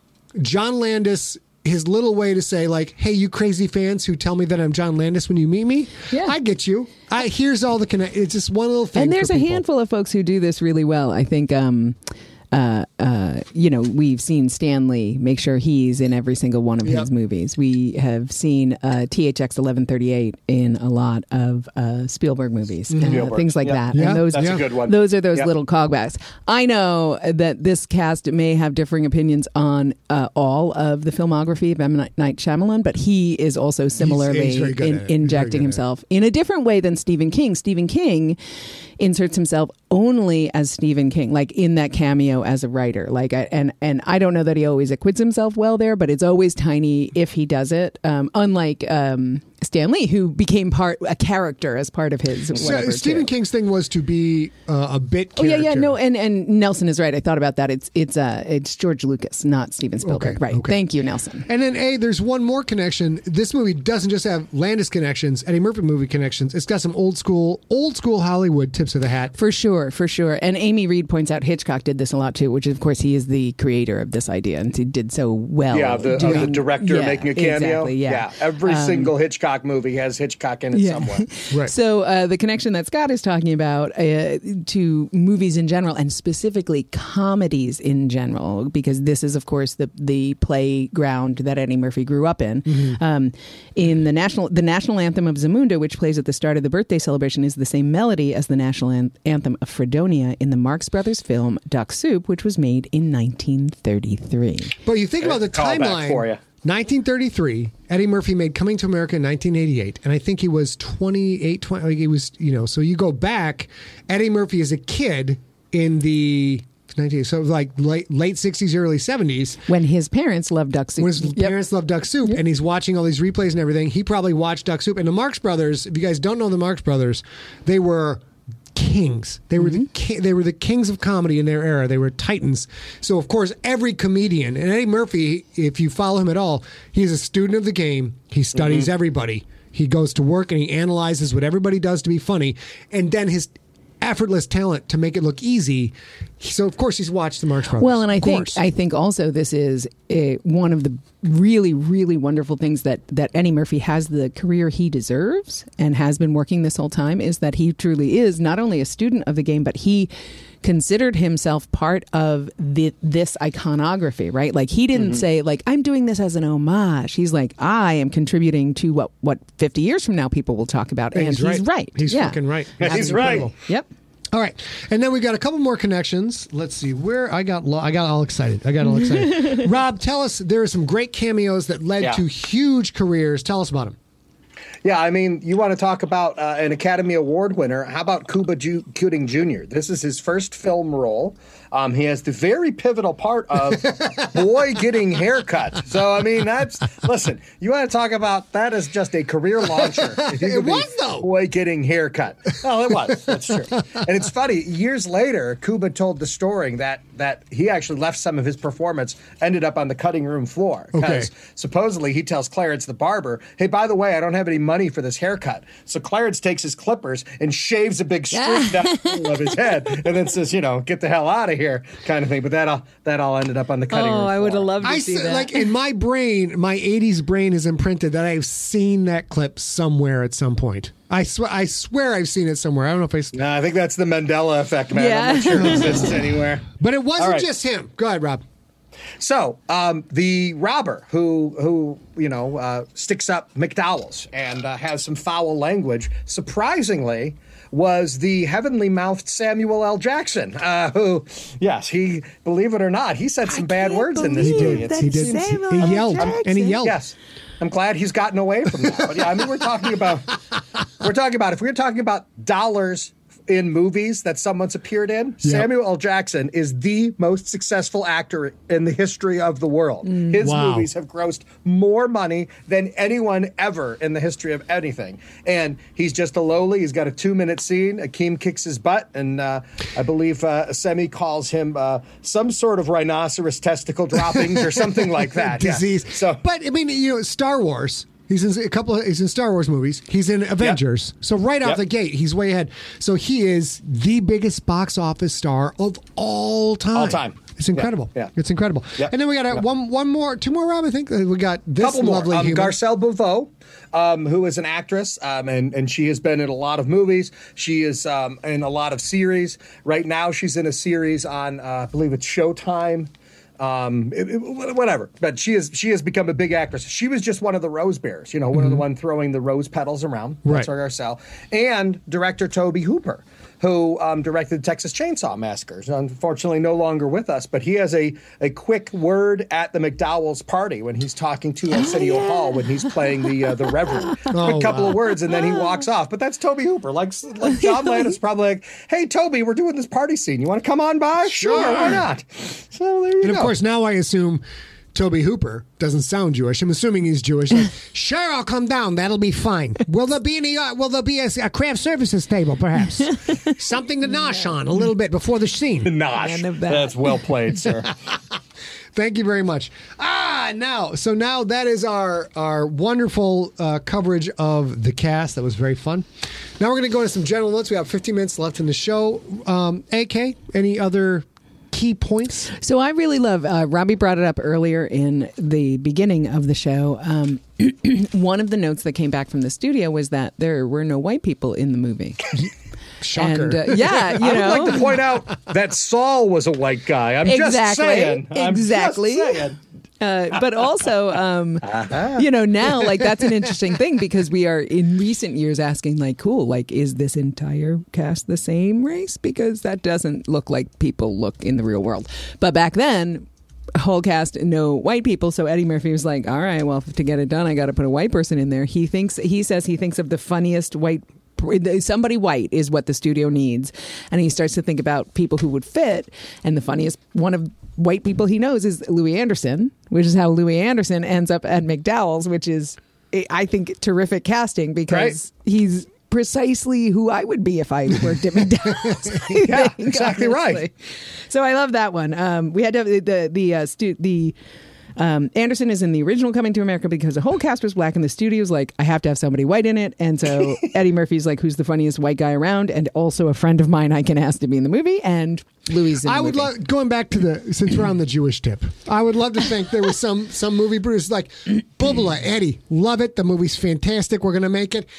John Landis, his little way to say, like, hey, you crazy fans who tell me that I'm John Landis when you meet me, Yeah. I get you. I here's all the connect. It's just one little thing. And there's for a people. handful of folks who do this really well. I think, um, uh, uh, you know, we've seen Stan Lee make sure he's in every single one of Yep. his movies. We have seen uh, T H X eleven thirty-eight in a lot of uh, Spielberg movies, uh, Spielberg. things like Yep. that. Yeah, And those, That's Yeah. a good one. those are those Yep. little cogbacks. I know that this cast may have differing opinions on uh, all of the filmography of M. Night Shyamalan, but he is also similarly he's very good in, at it. He's very injecting good at it. himself in a different way than Stephen King. Stephen King inserts himself only as Stephen King, like in that cameo as a writer. Like, I, and and I don't know that he always acquits himself well there, but it's always tiny if he does it. Um, unlike um, Stan Lee, who became part a character as part of his. So, Whatever, Stephen too. King's thing was to be uh, a bit. Oh yeah, Character. yeah, no, and, and Nelson is right. I thought about that. It's it's uh it's George Lucas, not Steven Spielberg. Okay, right. okay. Thank you, Nelson. And then, A, there's one more connection. This movie doesn't just have Landis connections, Eddie Murphy movie connections. It's got some old school, old school Hollywood tips of the hat. For sure, for sure. And Amy Reed points out Hitchcock did this a lot too, which of course he is the creator of this idea, and he did so well. Yeah, the, of the doing- director yeah, making a cameo. Exactly, yeah. every Um, single Hitchcock movie has Hitchcock in it Yeah. somewhere. Right. So uh, the connection that Scott is talking about uh, to movies in general, and specifically comedies in general, because this is, of course, the the playground that Eddie Murphy grew up in. Mm-hmm. Um, in the national the national anthem of Zamunda, which plays at the start of the birthday celebration, is the same melody as the national an- anthem of Fredonia in the Marx Brothers film Duck Soup, which was made in nineteen thirty-three. But you think about the Callback timeline. for you. nineteen thirty-three, Eddie Murphy made Coming to America in nineteen eighty-eight, and I think he was twenty-eight, twenty, like he was, you know, so you go back, Eddie Murphy is a kid in the nineteen, so like late late sixties, early seventies. When his parents loved Duck Soup. When his Yep. parents loved Duck Soup, and he's watching all these replays and everything, he probably watched Duck Soup. And the Marx Brothers, if you guys don't know the Marx Brothers, they were kings. They were the ki- they were the kings of comedy in their era. They were titans. So of course, every comedian, and Eddie Murphy, if you follow him at all, he's a student of the game. He studies everybody. He goes to work and he analyzes what everybody does to be funny, and then his effortless talent to make it look easy. So of course he's watched the Marx Brothers. Well, and I Of think course. I think also this is a, one of the really, really wonderful things that that Eddie Murphy has the career he deserves and has been working this whole time, is that he truly is not only a student of the game, but he considered himself part of the, this iconography, right? Like he didn't say like, I'm doing this as an homage. He's like, I am contributing to what what fifty years from now people will talk about, and he's he's right. right. He's yeah. fucking right. He's That's right. incredible. Yep. All right, and then we got a couple more connections. Let's see where I got. Lo- I got all excited. I got all excited. Rob, tell us. There are some great cameos that led Yeah. to huge careers. Tell us about them. Yeah, I mean, you want to talk about uh, an Academy Award winner. How about Cuba Ju- Gooding Junior? This is his first film role. Um, he has the very pivotal part of boy getting haircut. So, I mean, that's, listen, you want to talk about, that is just a career launcher. It was, though. Boy getting haircut. Well, it was. That's true. And it's funny, years later, Cuba told the story that, that he actually left some of his performance, ended up on the cutting room floor. Because Okay. supposedly he tells Clarence the barber, hey, by the way, I don't have any money for this haircut. So Clarence takes his clippers and shaves a big streak down the middle of his head and then says, you know, get the hell out of here kind of thing. But that all, that all ended up on the cutting room Oh, floor. I would have loved to I see s- that. like in my brain, my eighties brain is imprinted that I've seen that clip somewhere at some point. I swear, I swear I've seen it somewhere. I don't know if I, s- No, I think that's the Mandela effect, man. Yeah. I'm not sure it exists anywhere. but it wasn't All right. just him. Go ahead, Rob. So um, the robber who who you know uh, sticks up McDowell's and uh, has some foul language, surprisingly, was the heavenly mouthed Samuel L. Jackson, uh, who, yes, he, believe it or not, he said some bad words in this movie. It He did. seems- He, he yelled and he yelled. Yes. I'm glad he's gotten away from that. But yeah, I mean, we're talking about, we're talking about, if we're talking about dollars in movies that someone's appeared in, Samuel L. Jackson is the most successful actor in the history of the world. His Wow. movies have grossed more money than anyone ever in the history of anything. And he's just a lowly, he's got a two minute scene. Akeem kicks his butt. And uh, I believe uh, Semi calls him uh, some sort of rhinoceros testicle droppings or something like that. Yeah. Disease. So, but I mean, you know, Star Wars. He's in a couple of, he's in Star Wars movies. He's in Avengers. So right off Yep. the gate, he's way ahead. So he is the biggest box office star of all time. All time. It's incredible. Yeah, yeah. It's incredible. Yep. And then we got a, Yep. one one more, two more, Rob, I think. Uh, We got this couple more. lovely Um, human. Garcelle Beauvais, um, who is an actress, um, and, and she has been in a lot of movies. She is um, in a lot of series. Right now, she's in a series on, uh, I believe it's Showtime. Um, it- it- whatever, but she is she has become a big actress. She was just one of the Rose Bears, you know, one of the one throwing the rose petals around. That's Right. our Garcelle. And director Toby Hooper, who um, directed Texas Chainsaw Massacre. He's unfortunately no longer with us, but he has a, a quick word at the McDowell's party when he's talking to Arsenio Hall when he's playing the uh, the Reverend. Oh, quick couple wow. of words, and then he walks off. But that's Toby Hooper. Like, like John Landis probably like, hey, Toby, we're doing this party scene. You want to come on by? Sure, why not? So there you and go. of course, now I assume Toby Hooper doesn't sound Jewish. I'm assuming he's Jewish. Like, sure, I'll come down. That'll be fine. Will there be any? Uh, will there be a, a craft services table, perhaps? Something to nosh on a little bit before the scene. Nosh. None of that. That's well played, sir. Thank you very much. Ah, now, so now that is our our wonderful uh, coverage of the cast. That was very fun. Now we're going to go into some general notes. We have fifteen minutes left in the show. Um, A K, any other key points? So I really love, uh, Robbie brought it up earlier in the beginning of the show. Um, one of the notes that came back from the studio was that there were no white people in the movie. Shocker. And uh, yeah, you I would know. like to point out that Saul was a white guy. I'm Exactly. just saying. I'm Exactly. just saying. Uh, but also, um, you know, now, like, that's an interesting thing because we are in recent years asking, like, cool, like, is this entire cast the same race? Because that doesn't look like people look in the real world. But back then, whole cast, no white people. So Eddie Murphy was like, all right, well, to get it done, I got to put a white person in there. He thinks, he says he thinks of the funniest white somebody white is what the studio needs, and he starts to think about people who would fit, and the funniest one of white people he knows is Louis Anderson, which is how Louis Anderson ends up at McDowell's, which is, I think, terrific casting because Right. he's precisely who I would be if I worked at McDonald's. I Yeah, think, exactly right. honestly. So I love that one. Um, we had to have the the the, uh, stu- the Um, Anderson is in the original Coming to America because the whole cast was black and the studio's like, I have to have somebody white in it. And so Eddie Murphy's like, who's the funniest white guy around? And also a friend of mine I can ask to be in the movie. And Louis is in the I would movie. love going back to the since we're on the Jewish tip. I would love to think there was some some movie producer like Bubala, Eddie, love it. The movie's fantastic. We're gonna make it.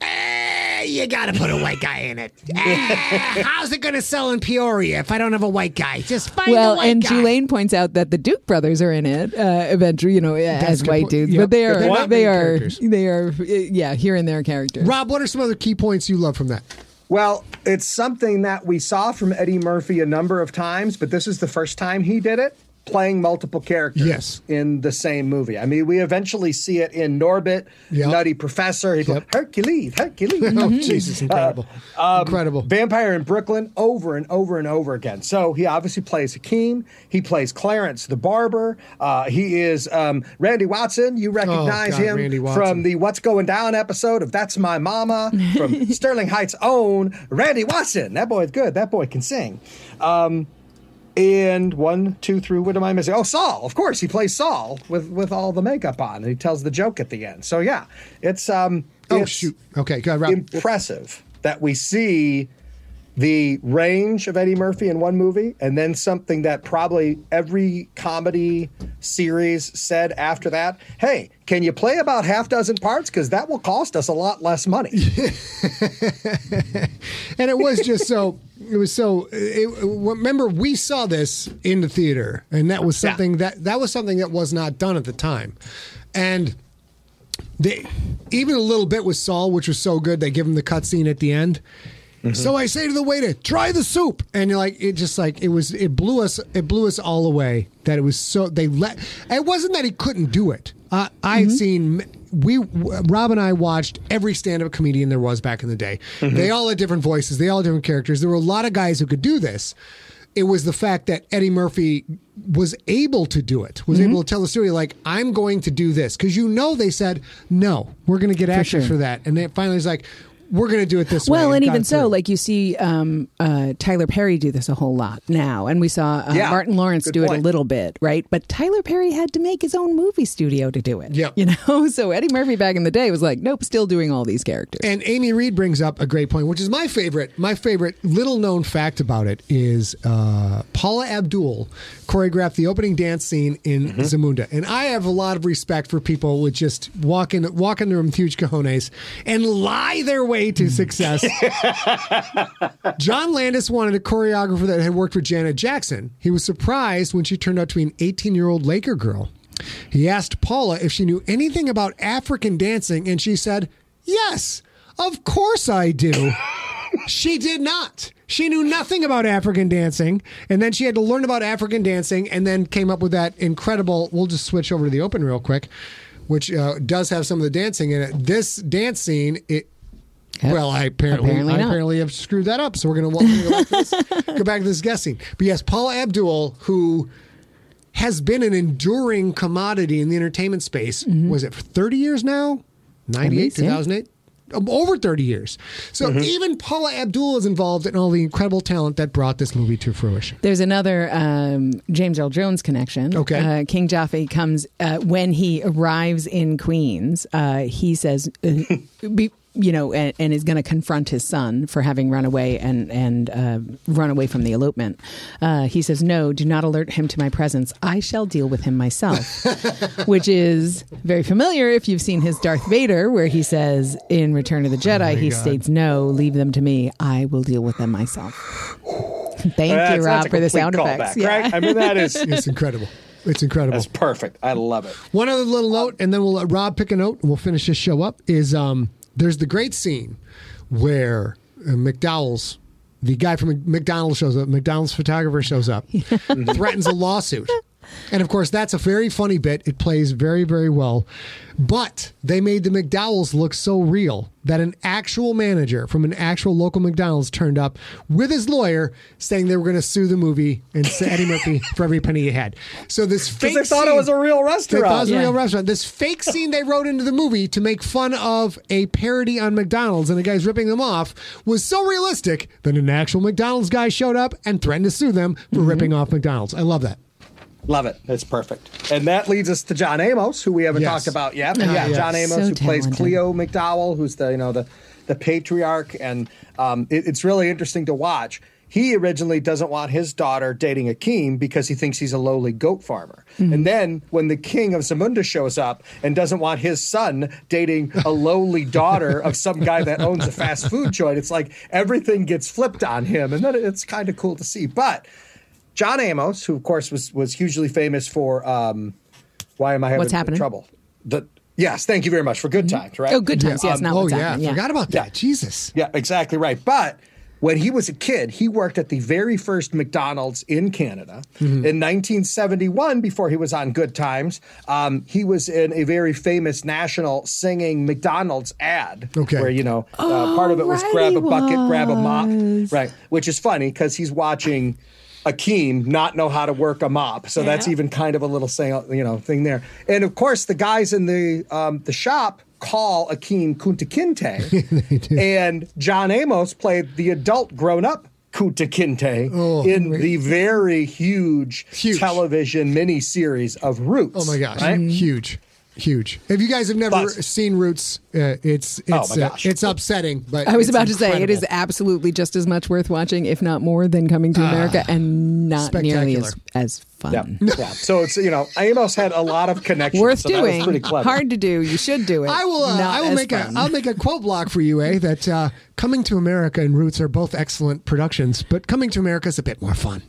Eh, you gotta put a white guy in it. Eh, how's it gonna sell in Peoria if I don't have a white guy? Just find a Well, white and guy. Julaine points out that the Duke brothers are in it uh, eventually, you know, as a good white point. dudes, Yep. but they But are, they're not they main are, characters. they are, uh, yeah, here and there characters. Rob, what are some other key points you love from that? Well, it's something that we saw from Eddie Murphy a number of times, but this is the first time he did it. playing multiple characters Yes. in the same movie. I mean, we eventually see it in Norbit, Yep. Nutty Professor. He's Yep. like, Hercules, Hercules. Oh, Jesus, incredible. Um, incredible. Vampire in Brooklyn over and over and over again. So he obviously plays Hakeem. He plays Clarence the Barber. Uh, he is um, Randy Watson. You recognize Oh, God, him Randy Watson. from the What's Going Down episode of That's My Mama, from Sterling Heights' own Randy Watson. That boy's good. That boy can sing. Um, and one, two, three, what am I missing? Oh, Saul. Of course, he plays Saul with, with all the makeup on. And he tells the joke at the end. So, yeah, it's... Um, Oh, it's shoot. Okay, go ahead, Rob. impressive that we see the range of Eddie Murphy in one movie, and then something that probably every comedy series said after that, hey, can you play about half dozen parts? Because that will cost us a lot less money. And it was just so, it was so, it, remember, we saw this in the theater, and that was something Yeah. that, that was something that was not done at the time. And they, even a little bit with Saul, which was so good, they give him the cutscene at the end. Mm-hmm. So I say to the waiter, try the soup. And you're like, it just like, it was, it blew us, it blew us all away that it was so, they let, it wasn't that he couldn't do it. Uh, I've mm-hmm. seen, we, Rob and I watched every stand-up comedian there was back in the day. Mm-hmm. They all had different voices. They all had different characters. There were a lot of guys who could do this. It was the fact that Eddie Murphy was able to do it, was mm-hmm. able to tell the story like, I'm going to do this. Because you know they said, no, we're going to get action for, sure. for that. And then finally it's like, we're going to do it this well, way. Well, and even so, through. like you see um, uh, Tyler Perry do this a whole lot now. And we saw uh, yeah, Martin Lawrence do point. it a little bit, right? But Tyler Perry had to make his own movie studio to do it. Yep. You know? So Eddie Murphy back in the day was like, nope, still doing all these characters. And Amy Reed brings up a great point, which is my favorite. My favorite little known fact about it is uh, Paula Abdul choreographed the opening dance scene in mm-hmm. Zamunda. And I have a lot of respect for people with just walk in, walk in the room with huge cojones and lie their way to success. John Landis wanted a choreographer that had worked with Janet Jackson. He was surprised when she turned out to be an eighteen-year-old Laker girl. He asked Paula if she knew anything about African dancing, and she said, yes, of course I do. She did not. She knew nothing about African dancing, and then she had to learn about African dancing and then came up with that incredible, we'll just switch over to the open real quick, which uh, does have some of the dancing in it. This dance scene, it Yep. Well, I apparently apparently, I apparently have screwed that up, so we're going to go back to this, go back to this guessing. But yes, Paula Abdul, who has been an enduring commodity in the entertainment space, mm-hmm. was it for thirty years now? ninety-eight, two thousand eight? Yeah. Over thirty years. So mm-hmm. even Paula Abdul is involved in all the incredible talent that brought this movie to fruition. There's another um, James Earl Jones connection. Okay. Uh, King Jaffe comes, uh, when he arrives in Queens, uh, he says, uh, be, you know, and, and is going to confront his son for having run away and, and uh, run away from the elopement. Uh, he says, no, do not alert him to my presence. I shall deal with him myself, which is very familiar if you've seen his Darth Vader, where he says in Return of the Jedi, oh he God. states, no, leave them to me. I will deal with them myself. Thank well, you, Rob, for the sound callback, effects. Right? Yeah. I mean, that is... It's incredible. It's incredible. That's perfect. I love it. One other little note, and then we'll let Rob pick a note, and we'll finish this show up, is... um. There's the great scene where uh, McDowell's, the guy from McDonald's shows up, McDonald's photographer shows up, threatens a lawsuit. And of course, that's a very funny bit. It plays very, very well. But they made the McDowells look so real that an actual manager from an actual local McDonald's turned up with his lawyer saying they were going to sue the movie and sue Eddie Murphy for every penny he had. So this fake they thought scene, it was a real restaurant. They thought it was yeah. a real restaurant. This fake scene they wrote into the movie to make fun of a parody on McDonald's and the guys ripping them off was so realistic that an actual McDonald's guy showed up and threatened to sue them for mm-hmm. ripping off McDonald's. I love that. Love it. It's perfect. And that leads us to John Amos, who we haven't yes. talked about yet. Oh, yeah, yes. John Amos, so who plays talented. Cleo McDowell, who's the you know the the patriarch, and um, it, it's really interesting to watch. He originally doesn't want his daughter dating Akeem because he thinks he's a lowly goat farmer. Mm-hmm. And then when the king of Zamunda shows up and doesn't want his son dating a lowly daughter of some guy that owns a fast food joint, it's like everything gets flipped on him. And then it's kind of cool to see. But John Amos, who of course was was hugely famous for um, why am I having What's happening? trouble? The, yes, thank you very much for Good Times, right? Oh, Good Times, Yeah. yes, Um, not oh, What's yeah. Happening. Yeah. Forgot about that. Yeah. Jesus. Yeah, exactly right. But when he was a kid, he worked at the very first McDonald's in Canada. Mm-hmm. In nineteen seventy-one, before he was on Good Times, um, he was in a very famous national singing McDonald's ad. Okay. Where, you know, Oh, uh, part of it was right, grab a he bucket, grab a mop. was. Right. Which is funny because he's watching Akeem not know how to work a mop. So that's Yeah. even kind of a little say, you know, thing there. And of course, the guys in the um, the shop call Akeem Kunta Kinte. And John Amos played the adult grown-up Kunta Kinte Oh, in great. the very huge, Huge. television miniseries of Roots. Oh my gosh, right? huge, huge. If you guys have never But- seen Roots, uh, it's it's Oh my uh, gosh. it's upsetting. But I was it's about to say it is incredible. absolutely just as much worth watching, if not more, than Coming to America, and not nearly as, spectacular. as fun. Yeah. yeah. So it's, you know, Amos had a lot of connections. Worth so that was doing, pretty clever. hard to do. You should do it. I will. Uh, Not I will as make fun. a. I'll make a quote block for you, eh? That uh, Coming to America and Roots are both excellent productions, but Coming to America is a bit more fun.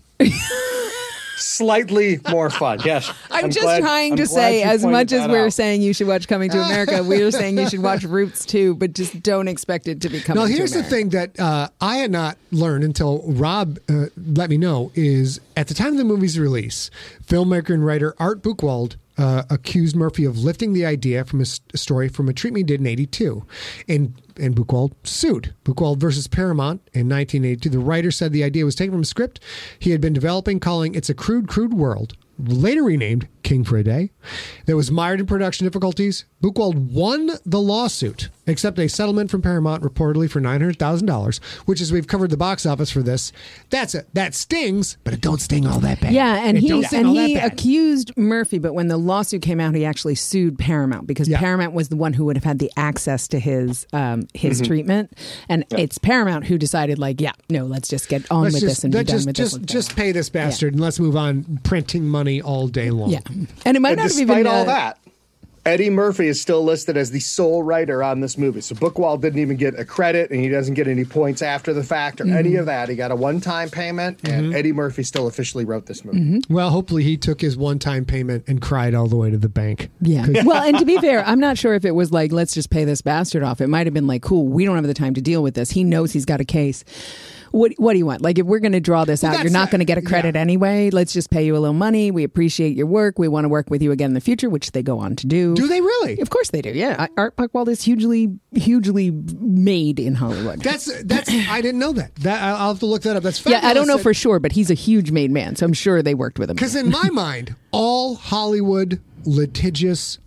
Slightly more fun. Yes. I'm, just glad- trying I'm to glad say, you as pointed much as that we're out. saying you should watch Coming to America, we're saying you should watch Roots too, but just don't expect it to be Coming Now, to here's the America. thing that uh, I had not learned until Rob uh, let me know is at the time of the movie's release, filmmaker and writer Art Buchwald uh, accused Murphy of lifting the idea from a s- story from a treatment he did in eighty-two. And, and Buchwald sued. Buchwald versus Paramount in nineteen eighty-two. The writer said the idea was taken from a script he had been developing, calling It's a Crude, Crude World, later renamed King for a Day, that was mired in production difficulties. Buchwald won the lawsuit, except a settlement from Paramount reportedly for nine hundred thousand dollars, which, as we've covered the box office for this, that's a, that stings, but it don't sting all that bad. Yeah, and It he don't sting and all he that bad. accused Murphy, but when the lawsuit came out, he actually sued Paramount because Yeah. Paramount was the one who would have had the access to his um, his treatment, and it's Paramount who decided, like, yeah, no, let's just get on Let's with just, this and be let's done just, with just, this. one just thing. pay this bastard and let's move on printing money all day long. Yeah, and it might And not have despite even all uh, that, Eddie Murphy is still listed as the sole writer on this movie. So Buchwald didn't even get a credit, and he doesn't get any points after the fact or any of that. He got a one-time payment, and Eddie Murphy still officially wrote this movie. Well, hopefully he took his one-time payment and cried all the way to the bank. Yeah. Well, and to be fair, I'm not sure if it was like, let's just pay this bastard off. It might have been like, cool, we don't have the time to deal with this. He knows he's got a case. What What do you want? Like, if we're going to draw this Well, out, you're that's- not going to get a credit yeah. anyway. Let's just pay you a little money. We appreciate your work. We want to work with you again in the future, which they go on to do. Do they really? Of course they do. Yeah. Art Buchwald is hugely, hugely made in Hollywood. That's that's. I didn't know that. That I'll have to look that up. That's yeah, I don't know fabulous for sure, but he's a huge made man, so I'm sure they worked with him. Because in my mind, all Hollywood litigious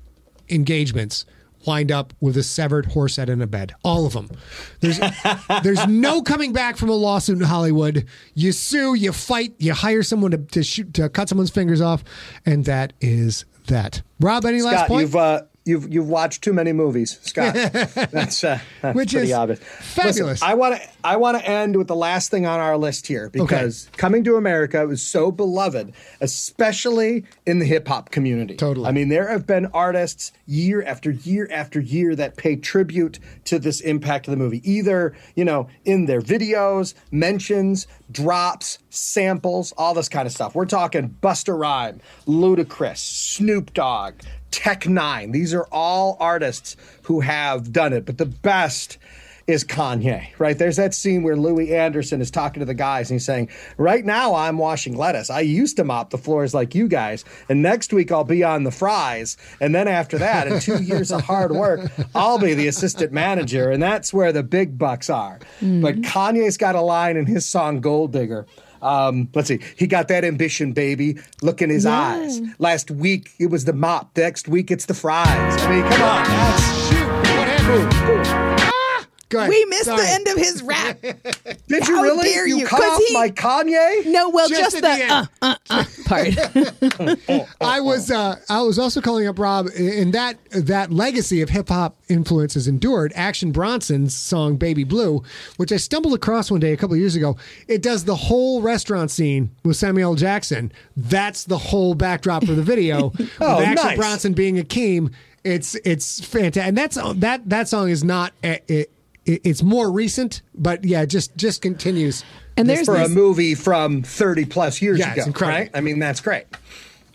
engagements wind up with a severed horse head in a bed. All of them. There's there's no coming back from a lawsuit in Hollywood. You sue, you fight, you hire someone to, to shoot to cut someone's fingers off, and that is that. Rob, any last Scott, point? you've uh, you've you've watched too many movies, Scott. That's, uh, that's Which pretty is obvious. fabulous. Listen, I want to I want to end with the last thing on our list here because Coming to America was so beloved, especially in the hip hop community. Totally. I mean, there have been artists year after year after year that pay tribute to this impact of the movie, either, you know, in their videos, mentions, drops, samples, all this kind of stuff. We're talking Busta Rhymes, Ludacris, Snoop Dogg, Tech Nine. These are all artists who have done it, but the best is Kanye, right? There's that scene where Louis Anderson is talking to the guys and he's saying, right now I'm washing lettuce. I used to mop the floors like you guys, and next week I'll be on the fries. And then after that, in two years of hard work, I'll be the assistant manager. And that's where the big bucks are. Mm. But Kanye's got a line in his song Gold Digger. Um, let's see. He got that ambition, baby. Look in his yeah. eyes. Last week it was the mop. Next week it's the fries. I mean, come on. That's, Shoot, what happened? boom, boom. Go ahead. We missed Sorry. the end of his rap. Did How you really? dare you you? cut 'Cause off he- my Kanye? No, well, Just just, at the, the uh, uh, uh part. I was uh, I was also calling up Rob, and that that legacy of hip hop influences endured. Action Bronson's song "Baby Blue," which I stumbled across one day a couple of years ago. It does the whole restaurant scene with Samuel L. Jackson. That's the whole backdrop for the video. Oh, with Action nice. Bronson being Akeem. It's it's fantastic, and that's that that song is not. It, it, it's more recent, but yeah, just just continues. And there's For this, a movie from thirty plus years Yeah, it's ago, incredible. right? I mean, that's great.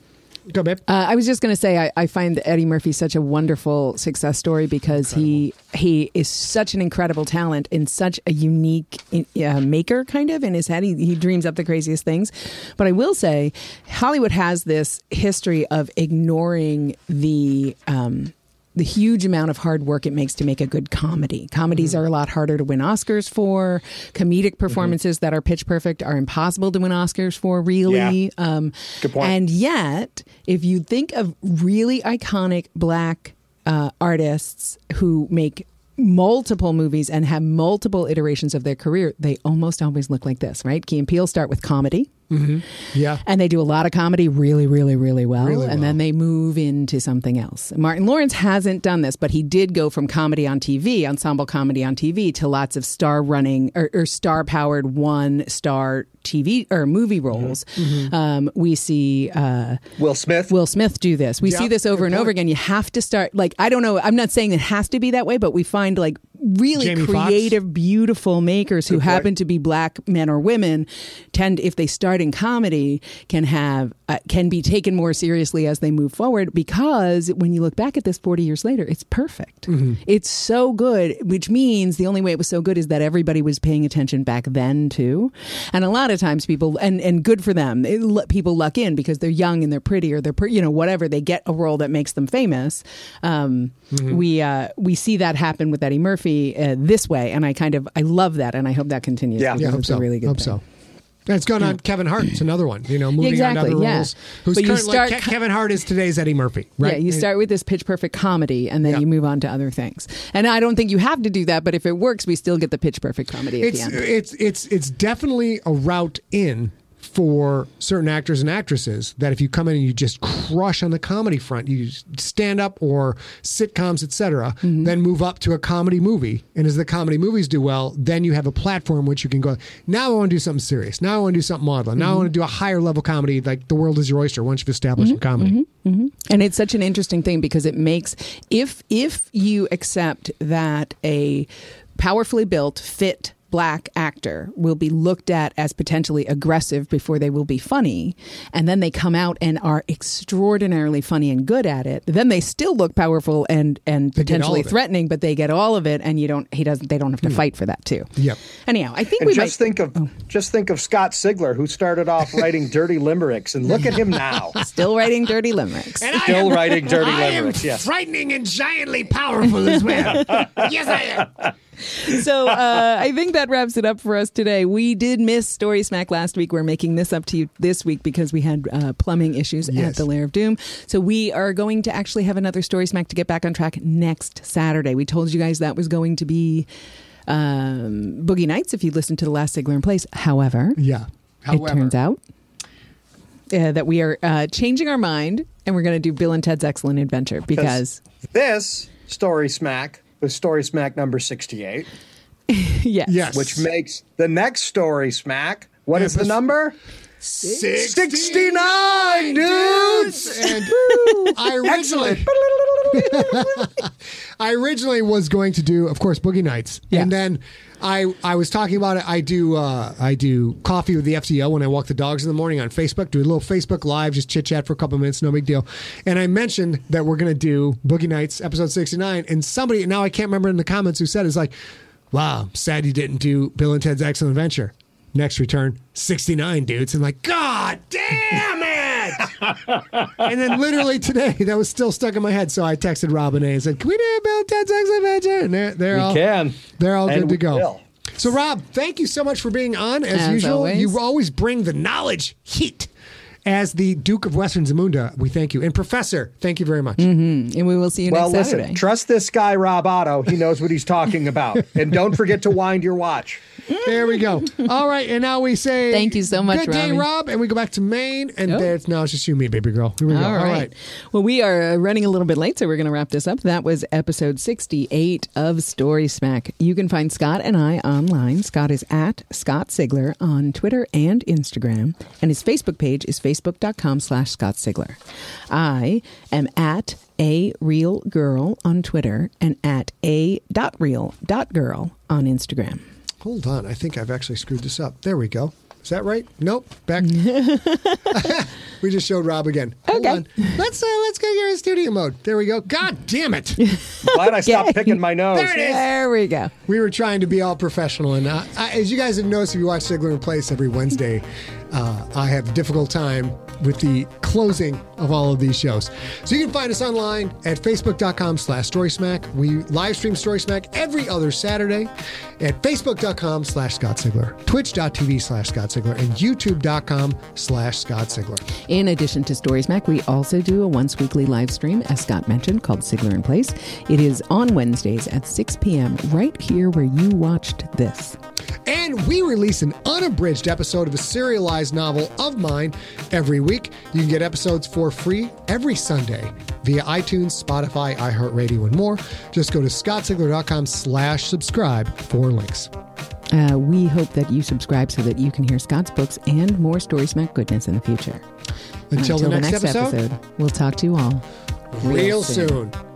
Go, babe. Uh, I was just going to say, I, I find Eddie Murphy such a wonderful success story because he he is such an incredible talent and such a unique uh, maker, kind of, in his head. He, he dreams up the craziest things. But I will say, Hollywood has this history of ignoring the... Um, the huge amount of hard work it makes to make a good comedy. Comedies mm-hmm. are a lot harder to win Oscars for. Comedic performances mm-hmm. that are pitch perfect are impossible to win Oscars for, really. Yeah. Um, Good point. And yet, if you think of really iconic black uh, artists who make multiple movies and have multiple iterations of their career, they almost always look like this, right? Key and Peele start with comedy. Mm-hmm. Yeah. And they do a lot of comedy really, really, really well. Really and well. then they move into something else. Martin Lawrence hasn't done this, but he did go from comedy on T V, ensemble comedy on T V, to lots of star running or, or star powered one star T V or movie roles. Mm-hmm. Um, we see uh, Will Smith. Will Smith do this. We Yep, see this over good and point. over again. You have to start, like, I don't know, I'm not saying it has to be that way, but we find like really Jamie Foxx. creative, beautiful makers who Good point. happen to be black men or women tend, if they start in comedy, can have uh, can be taken more seriously as they move forward, because when you look back at this forty years later, it's perfect. Mm-hmm. It's so good, which means the only way it was so good is that everybody was paying attention back then too. And a lot of times people, and and good for them, it, let people luck in because they're young and they're pretty, or they're pre- you know whatever, they get a role that makes them famous. Um, mm-hmm. We uh, we see that happen with Eddie Murphy uh, this way, and I kind of I love that, and I hope that continues. Yeah. because Yeah, hope it's so. a really good hope thing. so. And it's going on. Kevin Hart, it's another one. You know, moving Exactly, on to other yeah. roles. Who's But you currently start Ke- co- Kevin Hart is today's Eddie Murphy, right? Yeah, you start with this pitch perfect comedy, and then Yeah. you move on to other things. And I don't think you have to do that, but if it works, we still get the pitch perfect comedy at It's the end. it's it's it's definitely a route in for certain actors and actresses that if you come in and you just crush on the comedy front, you stand up or sitcoms, et cetera, Mm-hmm. then move up to a comedy movie. And as the comedy movies do well, then you have a platform which you can go, now I want to do something serious. Now I want to do something maudlin. Now I want to do a higher level comedy, like The World Is Your Oyster, once you've established Mm-hmm. in comedy. And it's such an interesting thing because it makes, if if you accept that a powerfully built, fit black actor will be looked at as potentially aggressive before they will be funny, and then they come out and are extraordinarily funny and good at it, then they still look powerful and and They get all potentially of it. threatening, but they get all of it, and you don't he doesn't they don't have to fight for that too. Yep. Anyhow, I think And we just might think of just think of Scott Sigler, who started off writing dirty limericks, and look at him now, still writing dirty limericks. still writing dirty I am limericks. Yes. frightening and giantly powerful as well. Yes, I am. So uh, I think that wraps it up for us today. We did miss Story Smack last week. We're making this up to you this week because we had uh, plumbing issues Yes. at the Lair of Doom. So we are going to actually have another Story Smack to get back on track next Saturday. We told you guys that was going to be um, Boogie Nights if you listened to the last Sigler in Place. However, Yeah. However, it turns out uh, that we are uh, changing our mind and we're going to do Bill and Ted's Excellent Adventure because, This Story Smack was Story Smack number sixty-eight, yes. yes. which makes the next Story Smack. What is the Episode- number? sixty-nine, dudes! And I originally, I originally was going to do, of course, Boogie Nights, Yeah. and then I I was talking about it. I do uh, I do coffee with the F T O when I walk the dogs in the morning on Facebook. Do a little Facebook Live, just chit chat for a couple of minutes, no big deal. And I mentioned that we're going to do Boogie Nights episode sixty-nine, and somebody now I can't remember in the comments who said is like, "Wow, I'm sad you didn't do Bill and Ted's Excellent Adventure." Next return, sixty-nine dudes. And like, God damn it! And then literally today, that was still stuck in my head. So I texted Robin A and said, can we do Bill and Ted's Excellent Adventure? And they're, they're We all, can. They're all And good to we go. will. So Rob, thank you so much for being on. As, As usual, always. you always bring the knowledge heat. As the Duke of Western Zamunda, we thank you. And Professor, thank you very much. And we will see you Well, next listen, Saturday. trust this guy, Rob Otto. He knows what he's talking about. And don't forget to wind your watch. There we go. All right, and now we say Thank you so much, Good day, Robbie. Rob, and we go back to Maine, and Oh. there's now it's just you and me, baby girl. Here we go. All right. Well, we are uh, running a little bit late, so we're going to wrap this up. That was episode sixty-eight of Story Smack. You can find Scott and I online. Scott is at Scott Sigler on Twitter and Instagram, and his Facebook page is facebook.com slash Scott Sigler. I am at A Real Girl on Twitter and at a dot real dot girl on Instagram. Hold on. I think I've actually screwed this up. There we go. Is that right? Nope. Back. We just showed Rob again. Hold Okay. on. Let's uh, let's go here in studio mode. There we go. God damn it. Glad I stopped picking my nose. There it is. There we go. We were trying to be all professional, and uh, I, as you guys have noticed, if you watch Sigler in Place every Wednesday, uh, I have a difficult time with the closing of all of these shows. So you can find us online at facebook.com slash storysmack. We live stream Story Smack every other Saturday at facebook.com slash Scott Sigler, twitch.tv slash Scott Sigler, and youtube.com slash Scott Sigler. In addition to Story Smack, we also do a once weekly live stream, as Scott mentioned, called Sigler in Place. It is on Wednesdays at six p.m. right here where you watched this. And we release an unabridged episode of a serialized novel of mine every week. You can get episodes for free every Sunday via iTunes, Spotify, iHeartRadio, and more. Just go to scottsigler.com slash subscribe for links. Uh, we hope that you subscribe so that you can hear Scott's books and more Story Smack goodness in the future. Until, Until the next, episode, episode, we'll talk to you all real soon. soon.